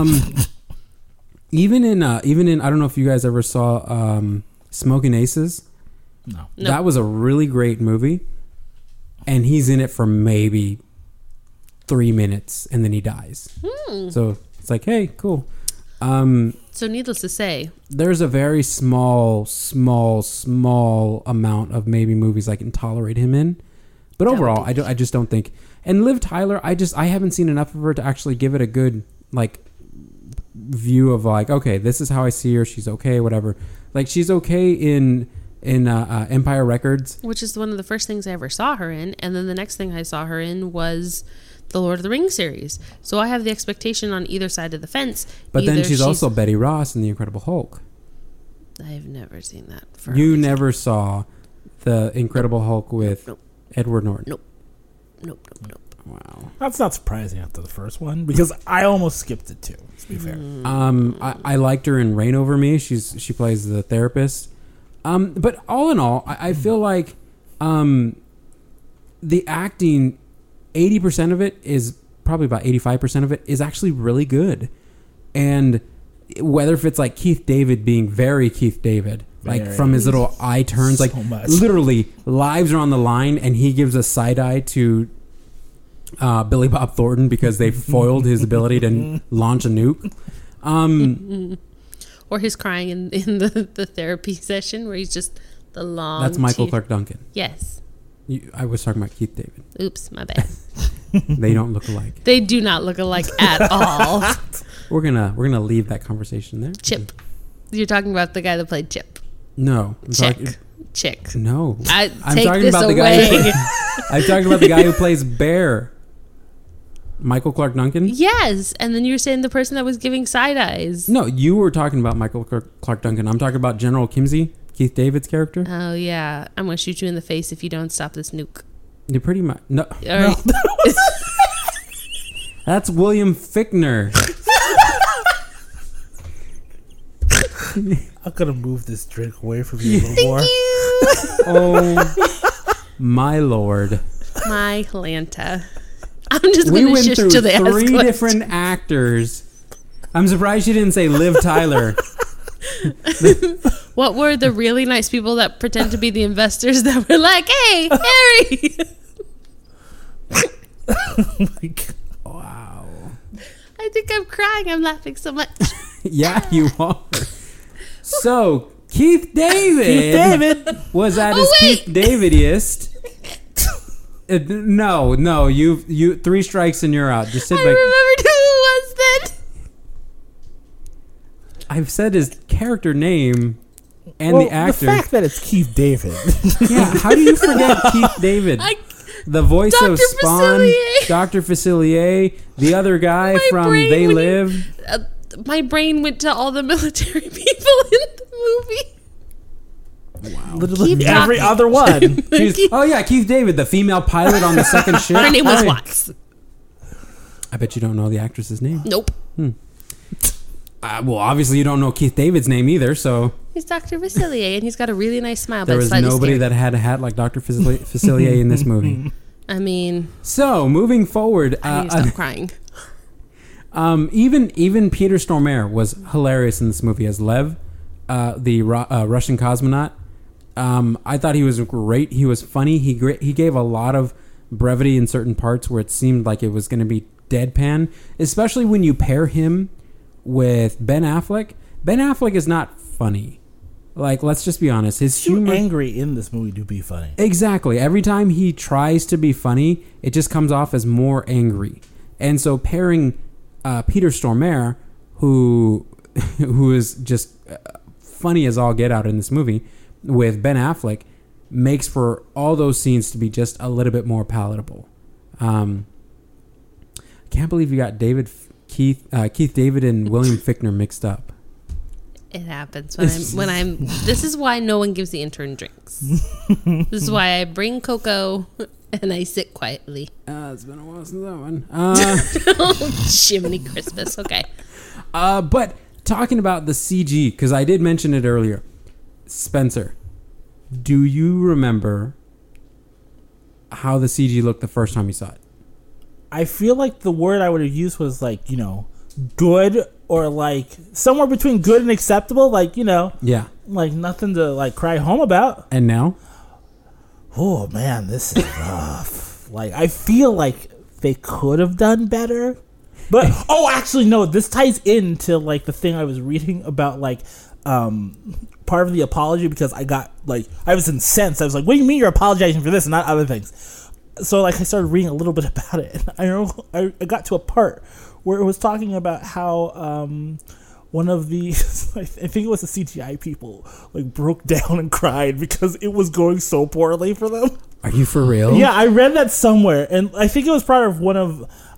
Even in I don't know if you guys ever saw Smoking Aces. No. That was a really great movie, and he's in it for maybe 3 minutes, and then he dies. So it's like, hey, cool. So needless to say, There's a very small amount of maybe movies I can tolerate him in, but overall, I just don't think. And Liv Tyler, I haven't seen enough of her to actually give it a good like view of like, okay, this is how I see her. She's okay, whatever. Like she's okay in Empire Records, which is one of the first things I ever saw her in, and then the next thing I saw her in was the Lord of the Rings series. So I have the expectation on either side of the fence. But then she's also Betty Ross in The Incredible Hulk. I've never seen that. You never saw The Incredible Hulk with Nope. Edward Norton. Nope. Wow. That's not surprising after the first one because I almost skipped it too. To be fair, I liked her in Reign Over Me. She plays the therapist. But all in all, I feel like the acting, 80% of it is probably about 85% of it is actually really good. And whether if it's like Keith David being very Keith David, like from his little eye turns, like literally lives are on the line, and he gives a side eye to Billy Bob Thornton because they foiled his ability to launch a nuke. Or he's crying in the therapy session where he's just the long. That's Michael Clark Duncan. Yes. I was talking about Keith David. Oops, my bad. They don't look alike. They do not look alike at all. We're gonna leave that conversation there. Chip. You're talking about the guy that played Chip. No. Chick. No. I'm talking about the guy. I'm talking about the guy who plays Bear. Michael Clark Duncan? Yes. And then you were saying the person that was giving side eyes. No, you were talking about Michael Clark Duncan. I'm talking about General Kimsey, Keith David's character. Oh, yeah. I'm going to shoot you in the face if you don't stop this nuke. You're pretty much... No. No. That's William Fichtner. I'm gonna move this drink away from you a little more. Oh, my lord. My Lanta. I'm just going to shift to the We went through 3 question. different actors. I'm surprised you didn't say Liv Tyler. What were the really nice people that pretend to be the investors that were like, hey, Harry? Wow. I think I'm crying. I'm laughing so much. Yeah, you are. So, Keith David was at his Keith Davidiest. No, you 3 strikes and you're out. Just sit I back. remembered who it was then. I've said his character name and Well, the actor. The fact that it's Keith David. Yeah, how do you forget Keith David? The voice Dr. of Spawn, Facilier. Dr. Facilier, the other guy My from brain They when Live. My brain went to all the military people in the movie. Literally Keep every talking. other one. Oh yeah, Keith David, the female pilot on the second ship. Her name was Hi. Watts. I bet you don't know the actress's name. Nope. Well, obviously you don't know Keith David's name either, so He's Dr. Facilier, and he's got a really nice smile. there but was it's slightly nobody scary. that had a hat like Dr. Facilier in this movie. I mean, So, moving forward, I need to stop crying. even Peter Stormare was hilarious in this movie as Lev, the Russian cosmonaut. I thought he was great. He was funny. He gave a lot of brevity in certain parts where it seemed like it was going to be deadpan, especially when you pair him with Ben Affleck. Ben Affleck is not funny. Like, let's just be honest. His Too humor... angry in this movie to be funny. Exactly. Every time he tries to be funny, it just comes off as more angry. And so pairing Peter Stormare, who is just funny as all get out in this movie, with Ben Affleck, makes for all those scenes to be just a little bit more palatable. Can't believe you got Keith David and William Fichtner mixed up. It happens when I'm. This is why no one gives the intern drinks. This is why I bring cocoa and I sit quietly. It's been a while since that one. Jiminy Christmas. Okay. But talking about the CG, because I did mention it earlier, Spencer, do you remember how the CG looked the first time you saw it? I feel like the word I would have used was like, good, or like somewhere between good and acceptable. Like, Yeah. like nothing to like cry home about. And now? Oh man, this is rough. Like, I feel like they could have done better. But actually no, this ties into like the thing I was reading about, like part of the apology, because I got like, I was incensed. I was like, what do you mean you're apologizing for this and not other things? So like I started reading a little bit about it, and I got to a part where it was talking about how one of the I think it was the CGI people like broke down and cried because it was going so poorly for them. Are you for real? Yeah, I read that somewhere, and I think it was part of one of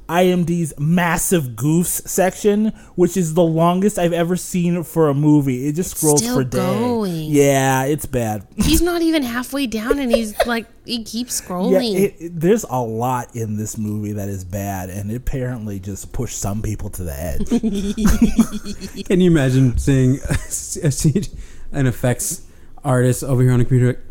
IMDb's massive goofs section, which is the longest I've ever seen for a movie. It just scrolls still for days. going. Yeah, it's bad. He's not even halfway down, and he's like, he keeps scrolling. There's a lot in this movie that is bad, and it apparently just pushed some people to the edge. Can you imagine seeing an effects artist over here on a computer?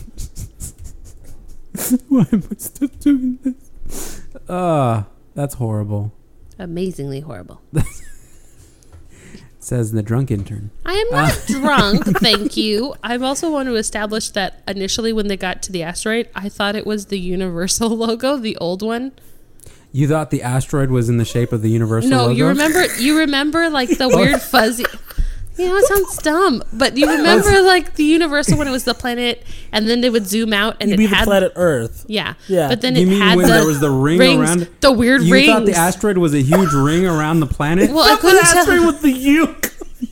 Why am I still doing this? That's horrible. Amazingly horrible. Says the drunk intern. I am not drunk, thank you. I also want to establish that initially when they got to the asteroid, I thought it was the Universal logo, the old one. You thought the asteroid was in the shape of the Universal No, logo? you remember like the weird fuzzy. You know, it sounds dumb, but you remember like the Universal when it was the planet, and then they would zoom out and You it mean the had planet Earth? yeah. Yeah. But then You it mean had when there was the ring rings, around? the weird You rings. thought the asteroid was a huge ring around the planet? Well, I The couldn't asteroid tell. with the uke.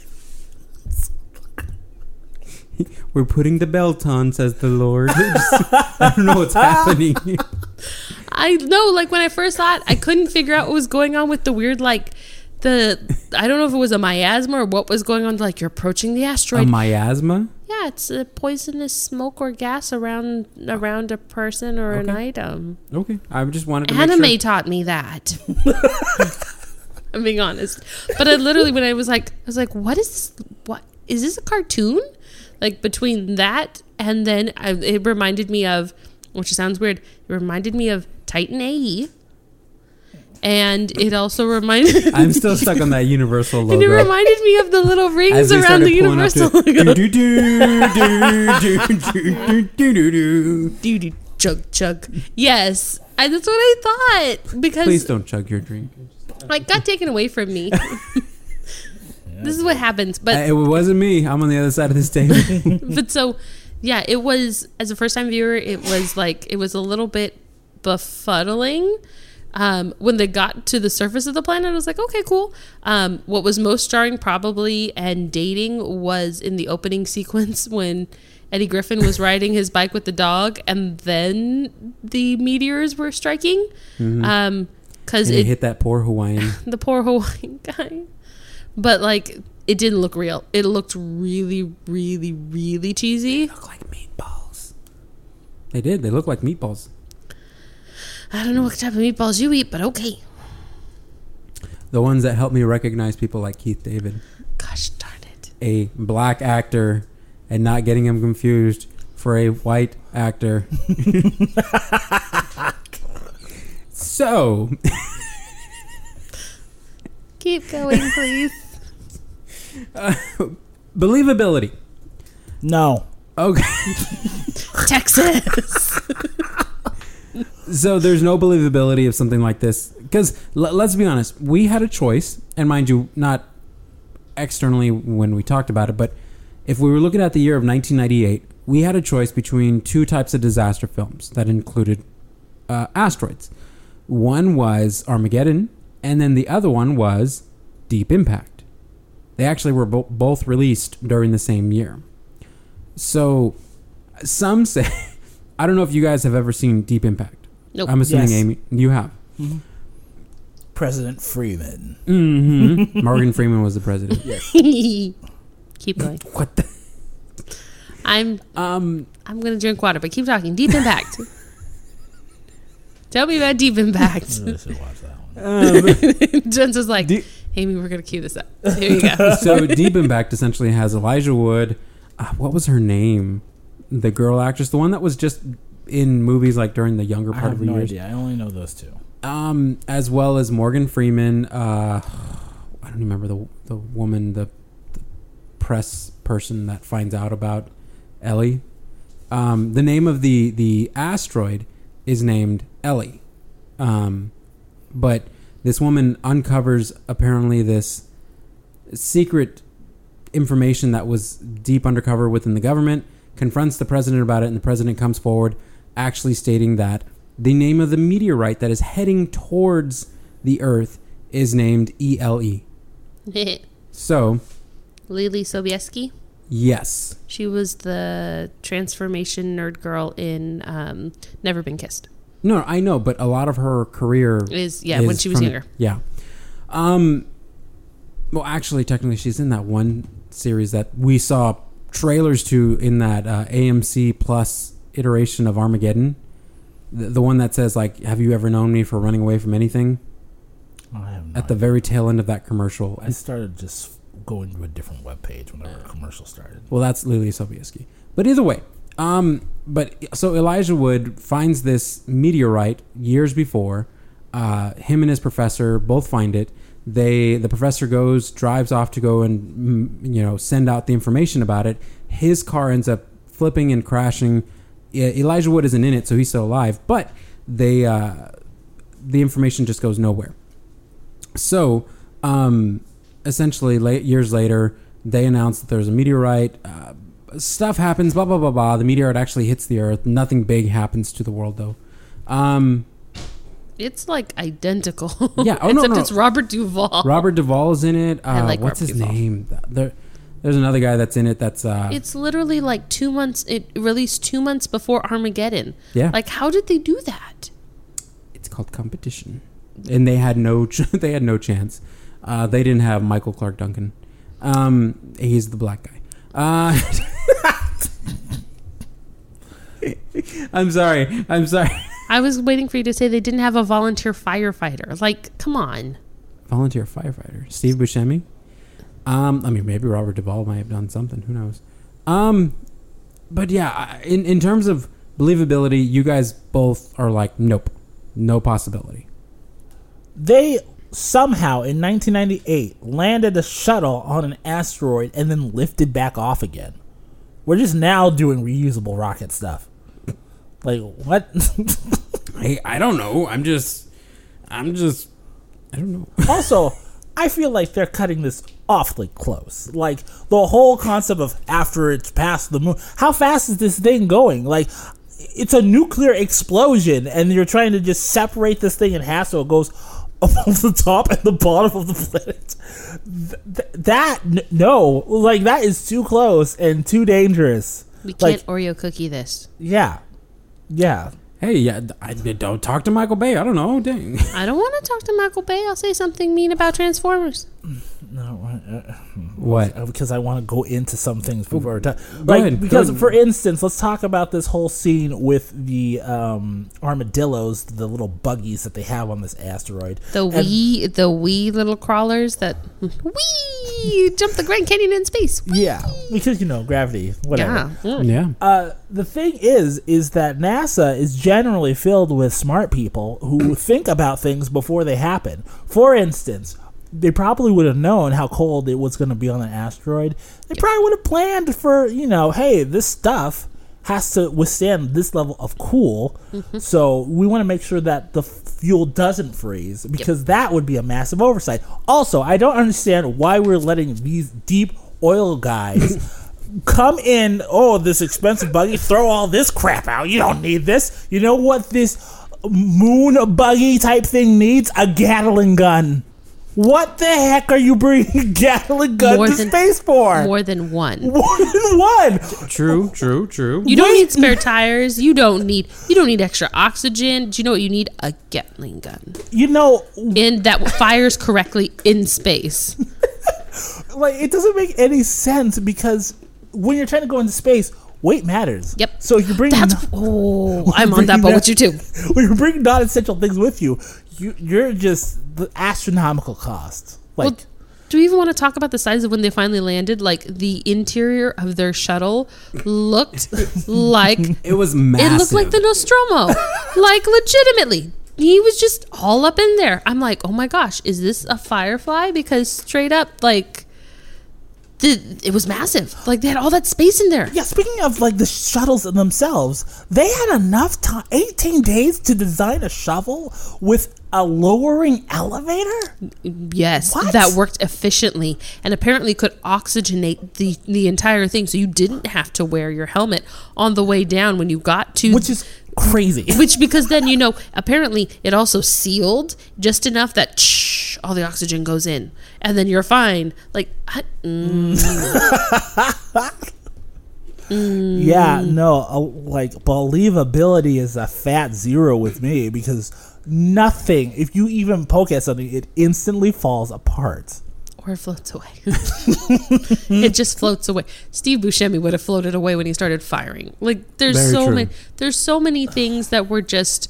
We're putting the belt on, says the Lord. I don't know what's happening. I know, like when I first saw it, I couldn't figure out what was going on with the weird like I don't know if it was a miasma or what was going on. Like you're approaching the A asteroid. miasma? Yeah, it's a poisonous smoke or gas around a person or an Okay. item. Okay, I just wanted to make Anime sure. taught me that. I'm being honest, but I literally when I was like, what is this? What is this a cartoon? Like between that and then it reminded me of, which sounds weird. It reminded me of Titan AE, and it also reminded. I'm still stuck on that Universal logo. And it reminded me of the little rings As we around started the pulling up Universal to logo. do-do-do-do-do-do-do-do-do. Chug chug. Yes, that's what I thought because Please don't chug your drink. like got taken away from me. This is what happens, but It wasn't me. I'm on the other side of this table. but so yeah, it was as a first time viewer. It was like it was a little bit befuddling. When they got to the surface of the planet, I was like, okay, cool. What was most jarring probably and dating was in the opening sequence when Eddie Griffin was riding his bike with the dog and then the meteors were striking. Because And it hit that poor Hawaiian. the poor Hawaiian guy. But like, it didn't look real. It looked really, really, really cheesy. Look like meatballs. They did. They look like meatballs. I don't know what type of meatballs you eat, but okay. The ones that help me recognize people like Keith David. Gosh darn it. A black actor and not getting him confused for a white actor. So, Keep going, please. believability. No. Okay. Texas. So there's no believability of something like this. Because let's be honest, we had a choice, and mind you, not externally when we talked about it, but if we were looking at the year of 1998, we had a choice between two types of disaster films that included asteroids. One was Armageddon, and then the other one was Deep Impact. They actually were both released during the same year. So some say, I don't know if you guys have ever seen Deep Impact. Nope. I'm assuming, Yes. Amy, you have. President Freeman. Mm-hmm. Morgan Freeman was the president. Keep going. What the? I'm gonna drink water, but keep talking. Deep Impact. Tell me about Deep Impact. I should watch that one. Jen's is like, Deep- Amy, we're gonna cue this up. Here you go. So Deep Impact essentially has Elijah Wood. What was her name? The girl actress, the one that was just in movies like during the younger I part have of her no years. idea. I only know those two. As well as Morgan Freeman. I don't remember the woman, the press person that finds out about Ellie. The name of the asteroid is named Ellie. But this woman uncovers apparently this secret information that was deep undercover within the government, confronts the president about it, and the president comes forward actually stating that the name of the meteorite that is heading towards the Earth is named ELE. So, Lily Sobieski. yes. She was the transformation nerd girl in Never Been Kissed. No, I know, but a lot of her career Is when she was younger. Yeah. Well, actually, technically, she's in that one series that we saw trailers to in that AMC Plus iteration of Armageddon. The one that says, like, have you ever known me for running away from anything? I have no At the very tail end of that commercial. I started just going to a different webpage whenever a commercial started. Well, that's Lily Sobieski. But either way, so Elijah Wood finds this meteorite years before. Him and his professor both find it. The professor drives off to go and send out the information about it. His car ends up flipping and crashing. Elijah Wood isn't in it, so he's still alive. But the information just goes nowhere. So, essentially, years later, they announce that there's a meteorite. Stuff happens, blah, blah, blah, blah. The meteorite actually hits the Earth. Nothing big happens to the world, though. It's like identical. Yeah. Oh, except no. it's Robert Duvall. Robert Duvall is in it. I like what's Robert his Duvall. name? There's another guy that's in it that's... It's literally like 2 months. It released 2 months before Armageddon. Yeah. Like, how did they do that? It's called Competition. And they had no they had no chance. They didn't have Michael Clark Duncan. He's the black guy. I'm sorry. I was waiting for you to say they didn't have a volunteer firefighter. Like, come on. Volunteer firefighter. Steve Buscemi? Maybe Robert Duvall might have done something. Who knows? But yeah, in terms of believability, you guys both are like, nope. No possibility. They somehow, in 1998, landed a shuttle on an asteroid and then lifted back off again. We're just now doing reusable rocket stuff. Like, what? I don't know. I don't know. Also, I feel like they're cutting this awfully close. Like, the whole concept of after it's past the moon, how fast is this thing going? Like, it's a nuclear explosion, and you're trying to just separate this thing in half so it goes above the top and the bottom of the planet. No. Like, that is too close and too dangerous. We can't Like, Oreo cookie this. yeah. Hey, yeah, don't talk to Michael Bay. I don't know. Dang. I don't want to talk to Michael Bay. I'll say something mean about Transformers. No, What? because I want to go into some things before Go ahead. Because, for instance, let's talk about this whole scene with the armadillos, the little buggies that they have on this asteroid. The wee little crawlers that jump the Grand Canyon in space. Whee! Yeah, because gravity, whatever. Yeah. Yeah. The thing is that NASA is generally filled with smart people who think about things before they happen. For instance, they probably would have known how cold it was going to be on an asteroid. They probably would have planned for, hey, this stuff has to withstand this level of cool. Mm-hmm. So we want to make sure that the fuel doesn't freeze, because that would be a massive oversight. Also, I don't understand why we're letting these deep oil guys come in, this expensive buggy, throw all this crap out. You don't need this. You know what this moon buggy type thing needs? A Gatling gun. What the heck are you bringing a Gatling gun to space for? More than one. More than one. True. You don't need spare tires. You don't need extra oxygen. Do you know what you need? A Gatling gun. And that fires correctly in space. Like, it doesn't make any sense, because when you're trying to go into space, weight matters. Yep. So if you're bringing... I'm on that boat with you too. When you're bringing non-essential things with you, you're just the astronomical cost. Like, Well, do we even want to talk about the size of when they finally landed? Like, the interior of their shuttle looked like... It was massive. It looked like the Nostromo. Like, legitimately. He was just all up in there. I'm like, oh my gosh, is this a Firefly? Because straight up, like... It was massive. Like, they had all that space in there. yeah, speaking of, like, the shuttles themselves, they had enough time, 18 days, to design a shovel with a lowering elevator? Yes, What? that worked efficiently and apparently could oxygenate the entire thing, so you didn't have to wear your helmet on the way down when you got to... Which is crazy. Because then, apparently it also sealed just enough that all the oxygen goes in. And then you're fine. Like, Yeah, no, like believability is a fat zero with me because nothing, if you even poke at something, it instantly falls apart. Or it floats away. It just floats away. Steve Buscemi would have floated away when he started firing. Like there's Very true. there's so many things that were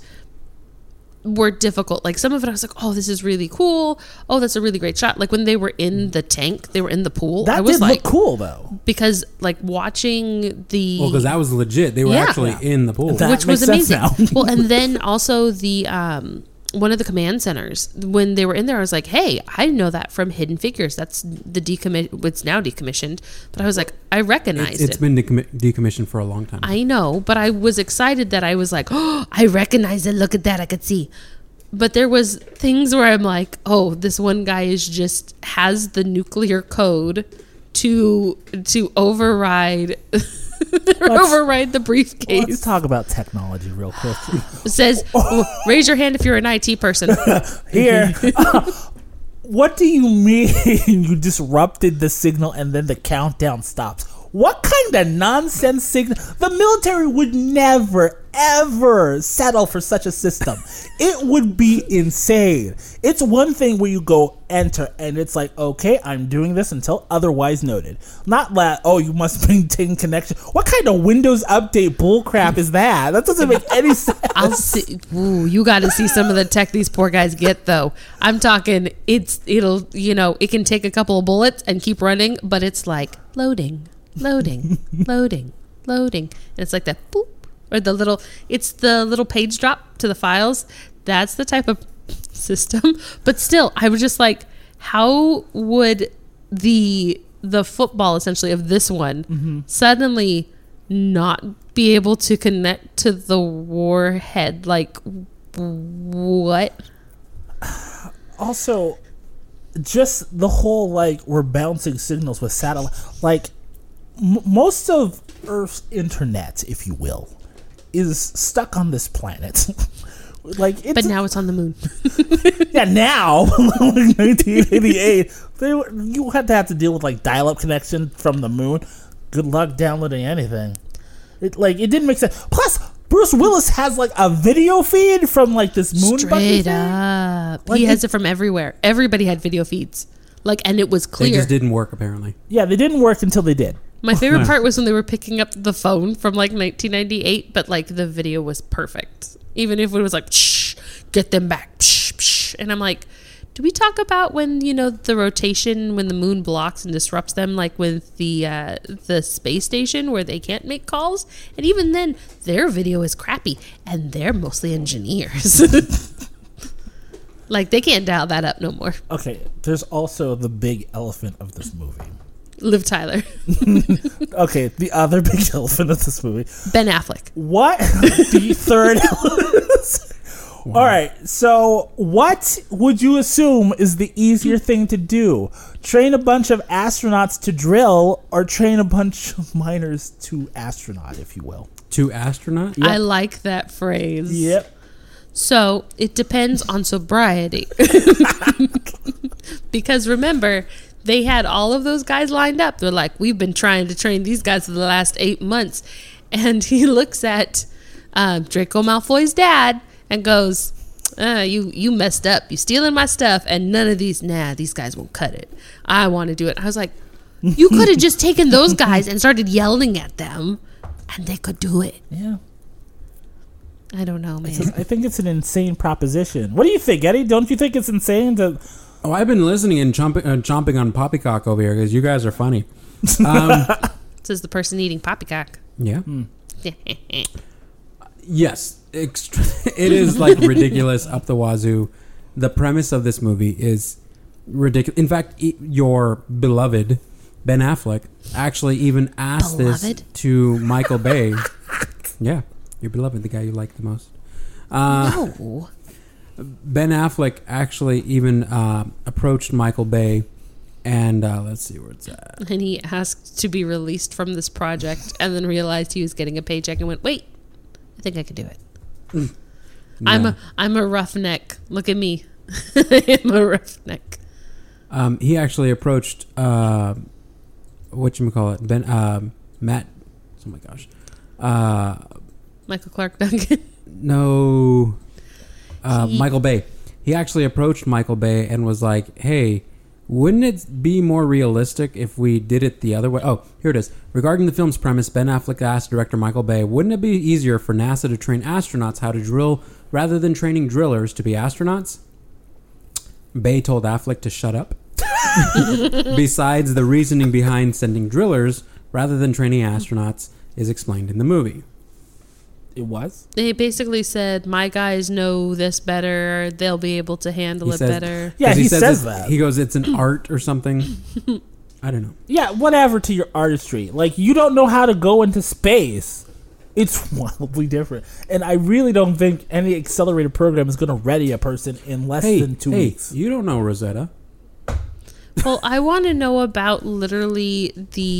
difficult. Like some of it I was like, oh, this is really cool. Oh, that's a really great shot. Like when they were in the tank, they were in the pool. That I was did like, look cool though. because like watching the Well, because that was legit. They were Yeah. actually in the pool. That which was makes sense amazing. now. Well, and then also the one of the command centers when they were in there, I was like, hey, I know that from Hidden Figures. That's the it's now decommissioned, but I was like, I recognized It's it. been decommissioned for a long time. I know, but I was excited that I was like, oh, I recognize it. Look at that, I could see. But there was things where I'm like, oh, this one guy has the nuclear code to override override the briefcase. Let's talk about technology real quick. It says, raise your hand if you're an IT person. Here. What do you mean you disrupted the signal and then the countdown stops? What kind of nonsense signal? The military would never, ever settle for such a system. It would be insane. It's one thing where you go enter and it's like, okay, I'm doing this until otherwise noted. Not that, oh, you must maintain connection. What kind of Windows update bullcrap is that? That doesn't make any sense. I'll see. Ooh, you got to see some of the tech these poor guys get, though. I'm talking. It can take a couple of bullets and keep running, but it's like loading, loading, loading, loading, and it's like that boop or the little page drop to the files. That's the type of system. But still, I was just like, how would the football essentially of this one suddenly not be able to connect to the warhead? Like, what? Also, just the whole like we're bouncing signals with satellite. Like most of Earth's internet, if you will, is stuck on this planet. Like, But now it's on the moon. yeah, now 1988, you had to have to deal with like dial-up connection from the moon. Good luck downloading anything. It didn't make sense. Plus, Bruce Willis has like a video feed from like this moon buggy Straight thing. up. Like, He has it from everywhere. Everybody had video feeds. Like, and it was They clear. just didn't work, apparently. Yeah, they didn't work until they did. My favorite Nice. part was when they were picking up the phone from like 1998, but like the video was perfect. Even if it was like, shh, get them back. Psh, psh. And I'm like, do we talk about when, the rotation, when the moon blocks and disrupts them, like with the space station where they can't make calls? And even then, their video is crappy and they're mostly engineers. Like, they can't dial that up no more. Okay, there's also the big elephant of this movie. Liv Tyler. Okay, the other big elephant of this movie. Ben Affleck. What? The third elephant. All right, so what would you assume is the easier thing to do? Train a bunch of astronauts to drill or train a bunch of miners to astronaut, if you will? Two astronauts? Yep. I like that phrase. Yep. So it depends on sobriety. Because remember, they had all of those guys lined up. They're like, we've been trying to train these guys for the last 8 months. And he looks at Draco Malfoy's dad and goes, you messed up. You stealing my stuff. And none of these guys won't cut it. I want to do it. I was like, you could have just taken those guys and started yelling at them and they could do it. Yeah. I don't know, man. I think it's an insane proposition. What do you think, Eddie? Don't you think it's insane to... Oh, I've been listening and chomping on poppycock over here because you guys are funny. Says the person eating poppycock. Yeah. Yes. It is like ridiculous up the wazoo. The premise of this movie is ridiculous. In fact, your beloved Ben Affleck actually even asked Beloved? this to Michael Bay. Yeah. Your beloved, the guy you like the most. No. Ben Affleck actually even approached Michael Bay, and let's see where it's at. And he asked to be released from this project and then realized he was getting a paycheck and went, wait, I think I could do it. No. I'm a roughneck. Look at me. I'm a roughneck. He actually approached whatchamacallit, Matt Oh my gosh. Michael Clark Duncan. No. Michael Bay. He actually approached Michael Bay and was like, hey, wouldn't it be more realistic if we did it the other way? Oh, here it is. Regarding the film's premise, Ben Affleck asked director Michael Bay, wouldn't it be easier for NASA to train astronauts how to drill rather than training drillers to be astronauts? Bay told Affleck to shut up. Besides, the reasoning behind sending drillers rather than training astronauts is explained in the movie. It was? They basically said, my guys know this better. They'll be able to handle He it says- better. Yeah, he says it- that. He goes, it's an art or something. I don't know. Yeah, whatever to your artistry. Like, you don't know how to go into space. It's wildly different. And I really don't think any accelerated program is going to ready a person in less than 2 weeks. You don't know Rosetta. Well, I want to know about literally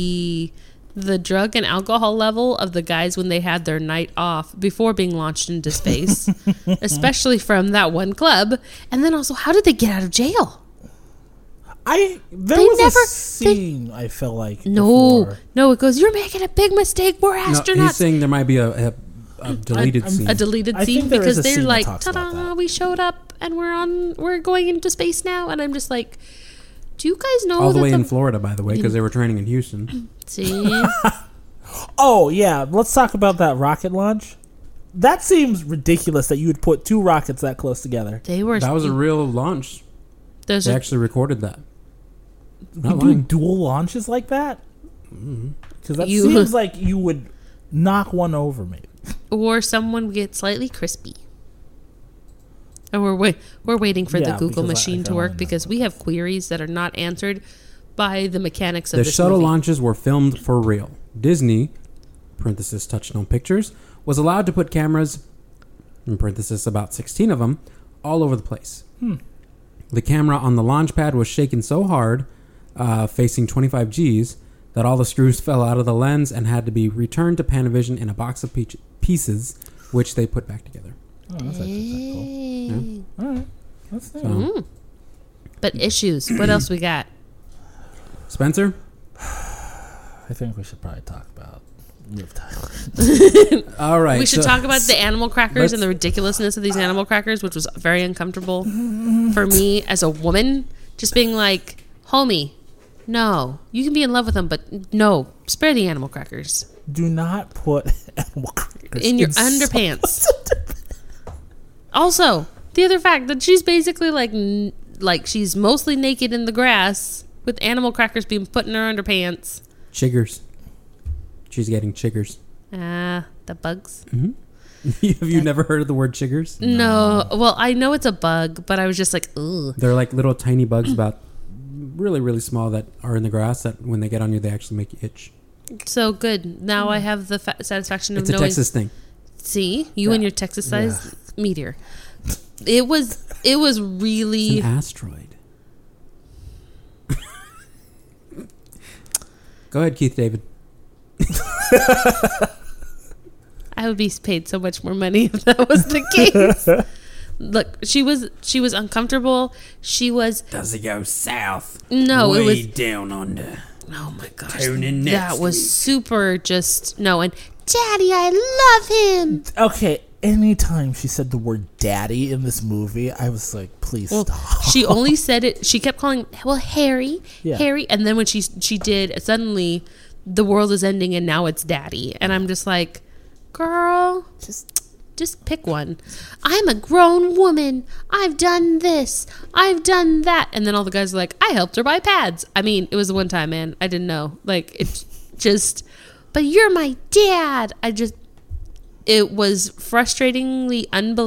the drug and alcohol level of the guys when they had their night off before being launched into space, especially from that one club. And then also, how did they get out of jail? There They was never- a scene, I felt like. No, before. no, it goes, you're making a big mistake. We're No, astronauts. he's saying there might be a deleted scene. A deleted I scene think there is because a they're scene that like, talks about ta-da, that. we showed up and we're going into space now. And I'm just like, do you guys know All the that way in Florida, by the way, because they were training in Houston. See? Oh, yeah. Let's talk about that rocket launch. That seems ridiculous that you would put 2 rockets that close together. They were. That was a real launch. There's They a, actually recorded that. You Not do lying. dual launches like that? Because that You- seems like you would knock one over, maybe. or someone get slightly crispy. And we're waiting for the Yeah, Google because I machine to can work only because we have queries that are not answered by the mechanics of The this shuttle movie. launches were filmed for real. Disney, parenthesis Touchstone Pictures, was allowed to put cameras, in parenthesis about 16 of them, all over the place. The camera on the launch pad was shaken so hard, facing 25 Gs, that all the screws fell out of the lens and had to be returned to Panavision in a box of pieces, which they put back together. Oh, that's actually Dang. cool. All right. That's nice. So, But issues. What else we got? Spencer? I think we should probably talk about Liv Tyler. All right. We should so- talk about the animal crackers let's- and the ridiculousness of these animal crackers, which was very uncomfortable for me as a woman. Just being like, homie, no, you can be in love with them, but no, spare the animal crackers Do not put animal crackers in your someone's- underpants. Also, the other fact that she's basically like she's mostly naked in the grass with animal crackers being put in her underpants. Chiggers. She's getting chiggers. The bugs. Have you never heard of the word chiggers? No, well, I know it's a bug, but I was just like, ugh. They're like little tiny bugs about really, really small that are in the grass that when they get on you, they actually make you itch. So good. Now I have the satisfaction of It's a knowing. Texas thing. See, you and your Texas-sized meteor. It was really. It's an asteroid. Go ahead, Keith David. I would be paid so much more money if that was the case. Look, she was uncomfortable. She was Does it go south? no, it was down under. oh my gosh, Tune in that next was week. super just no. And Daddy, I love him. Okay, anytime she said the word daddy in this movie, I was like, please Well, stop. she only said it. She kept calling Harry, Yeah. Harry, and then when she did suddenly, the world is ending and now it's Daddy, and I'm just like, girl, just pick one. I'm a grown woman. I've done this. I've done that. And then all the guys are like, I helped her buy pads. I mean, it was the one time, man. I didn't know. Like, it just, but you're my dad. It was frustratingly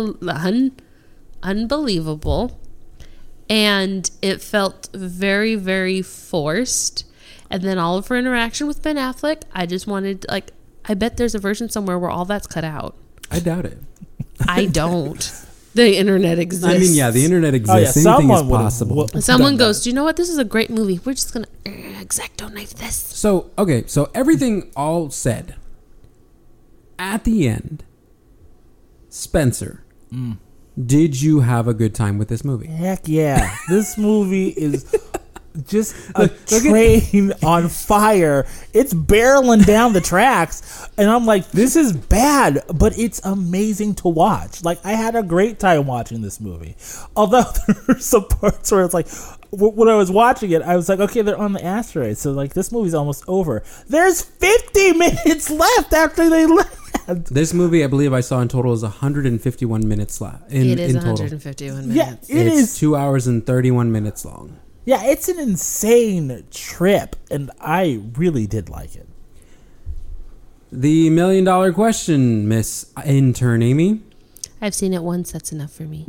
unbelievable. And it felt very, very forced. And then all of her interaction with Ben Affleck, I just wanted, like, I bet there's a version somewhere where all that's cut out. I doubt it. I don't. The internet exists. I mean, yeah, the internet exists. Anything someone is would've possible. Someone done goes, do you know what? This is a great movie. We're just going to X-Acto knife this. So, okay, so everything all said, at the end, Spencer, did you have a good time with this movie? Heck yeah. This movie is just a train on fire. It's barreling down the tracks, and I'm like, this is bad, but it's amazing to watch. Like, I had a great time watching this movie. Although there were some parts where it's like, when I was watching it, I was like, okay, they're on the asteroid, so like this movie's almost over. There's 50 minutes left after they land. This movie, I believe I saw in total, is 151 minutes left. It is in total. 151 minutes. Yeah, It's 2 hours and 31 minutes long. Yeah, it's an insane trip, and I really did like it. The $1 million question, Miss Intern Amy. I've seen it once. That's enough for me.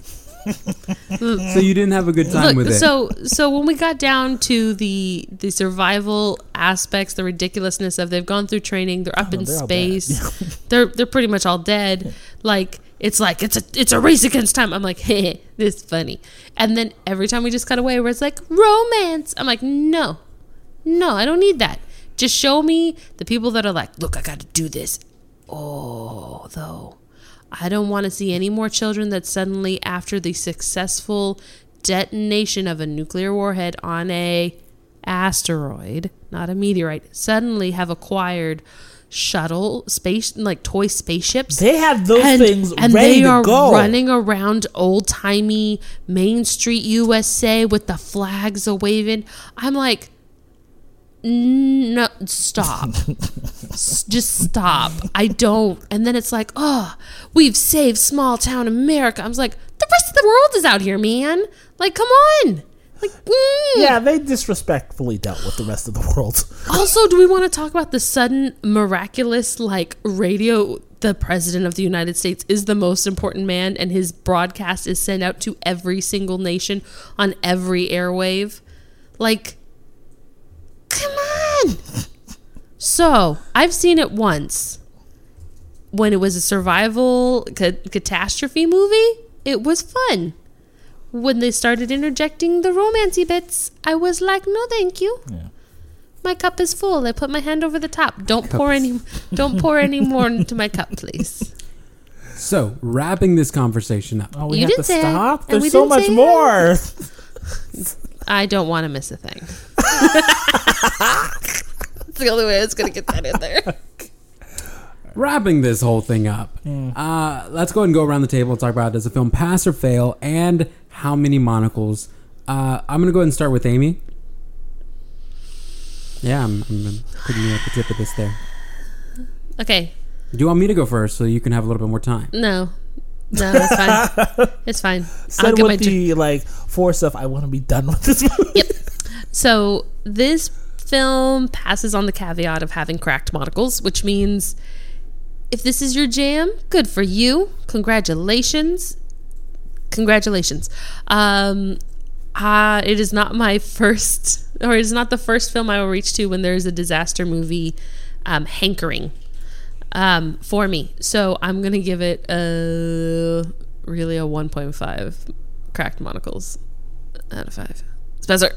So you didn't have a good time with it. So when we got down to the survival aspects, the ridiculousness of they've gone through training, they're up in space, they're pretty much all dead. Like it's a race against time. I'm like, hey, this is funny. And then every time we just cut away where it's like romance, I'm like, no, I don't need that. Just show me the people that are like, look, I got to do this. Oh, though. I don't want to see any more children that suddenly, after the successful detonation of a nuclear warhead on a asteroid, not a meteorite, suddenly have acquired shuttle space, like toy spaceships. They have those things and ready they are to go. running around old-timey Main Street USA with the flags a-waving. I'm like, no, stop. Just stop. I don't. And then it's like, oh, we've saved small town America. I was like, the rest of the world is out here, man. Like, come on. Like, Yeah, they disrespectfully dealt with the rest of the world. Also, do we want to talk about the sudden miraculous, like, radio? The president of the United States is the most important man, and his broadcast is sent out to every single nation on every airwave. Like, come on. So, I've seen it once. When it was a survival catastrophe movie, it was fun. When they started interjecting the romancy bits, I was like, no, thank you. Yeah. My cup is full. I put my hand over the top. Don't pour any more into my cup, please. So, wrapping this conversation up. Oh, we You have to didn't say stop? it, and we There's so didn't much say more. I don't want to miss a thing. That's the only way I was going to get that in there. Wrapping this whole thing up, let's go ahead and go around the table and talk about, does the film pass or fail, and how many monocles. I'm going to go ahead and start with Amy. Yeah, I'm putting you at the tip of this there. Okay. Do you want me to go first so you can have a little bit more time? No, it's fine. It's fine. Said with the force of, I want to be done with this movie. Yep. So this film passes on the caveat of having cracked monocles, which means if this is your jam, good for you. Congratulations. It is not my first, or it is not the first film I will reach to when there is a disaster movie hankering for me. So I'm going to give it really a 1.5 cracked monocles out of 5. Spencer.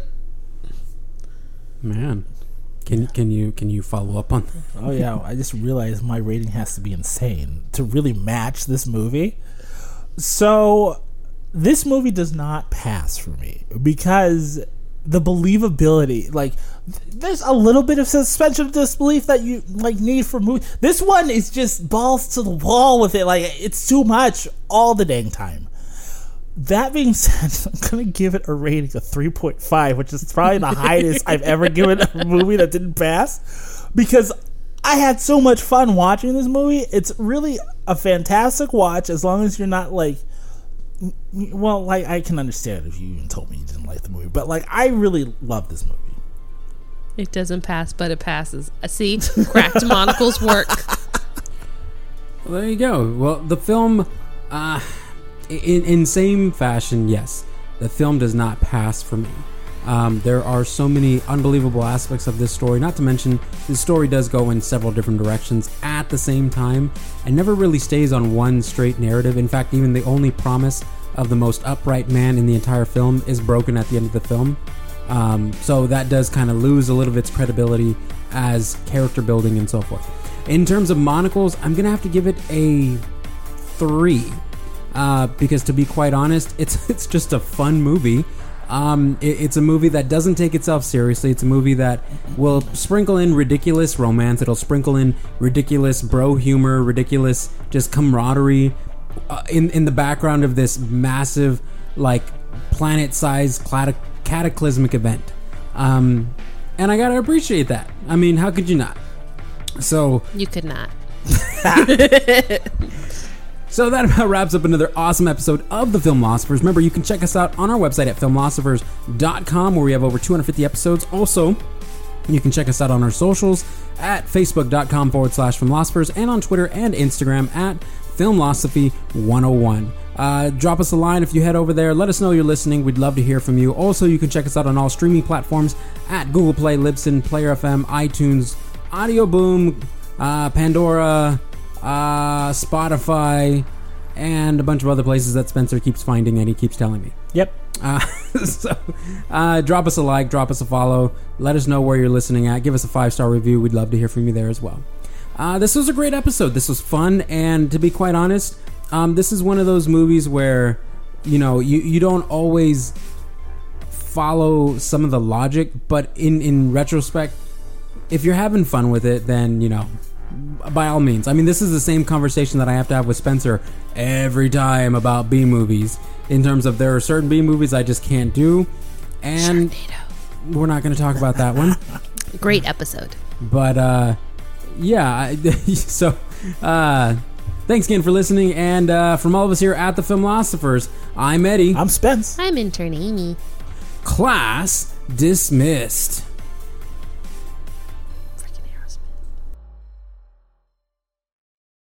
Man, can you follow up on that? Oh yeah, I just realized my rating has to be insane to really match this movie. So this movie does not pass for me because the believability, like, there's a little bit of suspension of disbelief that you like need for movie. This one is just balls to the wall with it. Like, it's too much all the dang time. That being said, I'm going to give it a rating of 3.5, which is probably the highest I've ever given a movie that didn't pass, because I had so much fun watching this movie. It's really a fantastic watch as long as you're not like, well, like, I can understand if you even told me you didn't like the movie, but like, I really love this movie. It doesn't pass, but it passes. See, cracked monocles work. Well, there you go. Well, the film, in same fashion, yes, the film does not pass for me. There are so many unbelievable aspects of this story, not to mention the story does go in several different directions at the same time and never really stays on one straight narrative. In fact, even the only promise of the most upright man in the entire film is broken at the end of the film. So that does kind of lose a little of its credibility as character building and so forth. In terms of monocles, I'm going to have to give it a 3. Because to be quite honest, it's just a fun movie. It's a movie that doesn't take itself seriously. It's a movie that will sprinkle in ridiculous romance. It'll sprinkle in ridiculous bro humor, ridiculous just camaraderie in the background of this massive, like, planet-sized cataclysmic event. And I gotta appreciate that. I mean, how could you not? So You could not. So that about wraps up another awesome episode of The Filmlosophers. Remember, you can check us out on our website at filmlosophers.com, where we have over 250 episodes. Also, you can check us out on our socials at facebook.com/filmlosophers and on Twitter and Instagram at filmlosophy101. Drop us a line if you head over there. Let us know you're listening. We'd love to hear from you. Also, you can check us out on all streaming platforms at Google Play, Libsyn, Player FM, iTunes, Audio Boom, Pandora, Spotify, and a bunch of other places that Spencer keeps finding and he keeps telling me. Yep. So drop us a like, drop us a follow, let us know where you're listening at, give us a 5-star review. We'd love to hear from you there as well. This was a great episode. This was fun, and to be quite honest, this is one of those movies where, you know, you don't always follow some of the logic, but in retrospect, if you're having fun with it, then, you know, by all means. I mean, this is the same conversation that I have to have with Spencer every time about B movies, in terms of there are certain B movies I just can't do, and we're not going to talk about that one. Great episode. But yeah, so thanks again for listening, and from all of us here at the Filmlosophers, I'm Eddie. I'm Spence. I'm intern Amy. Class dismissed.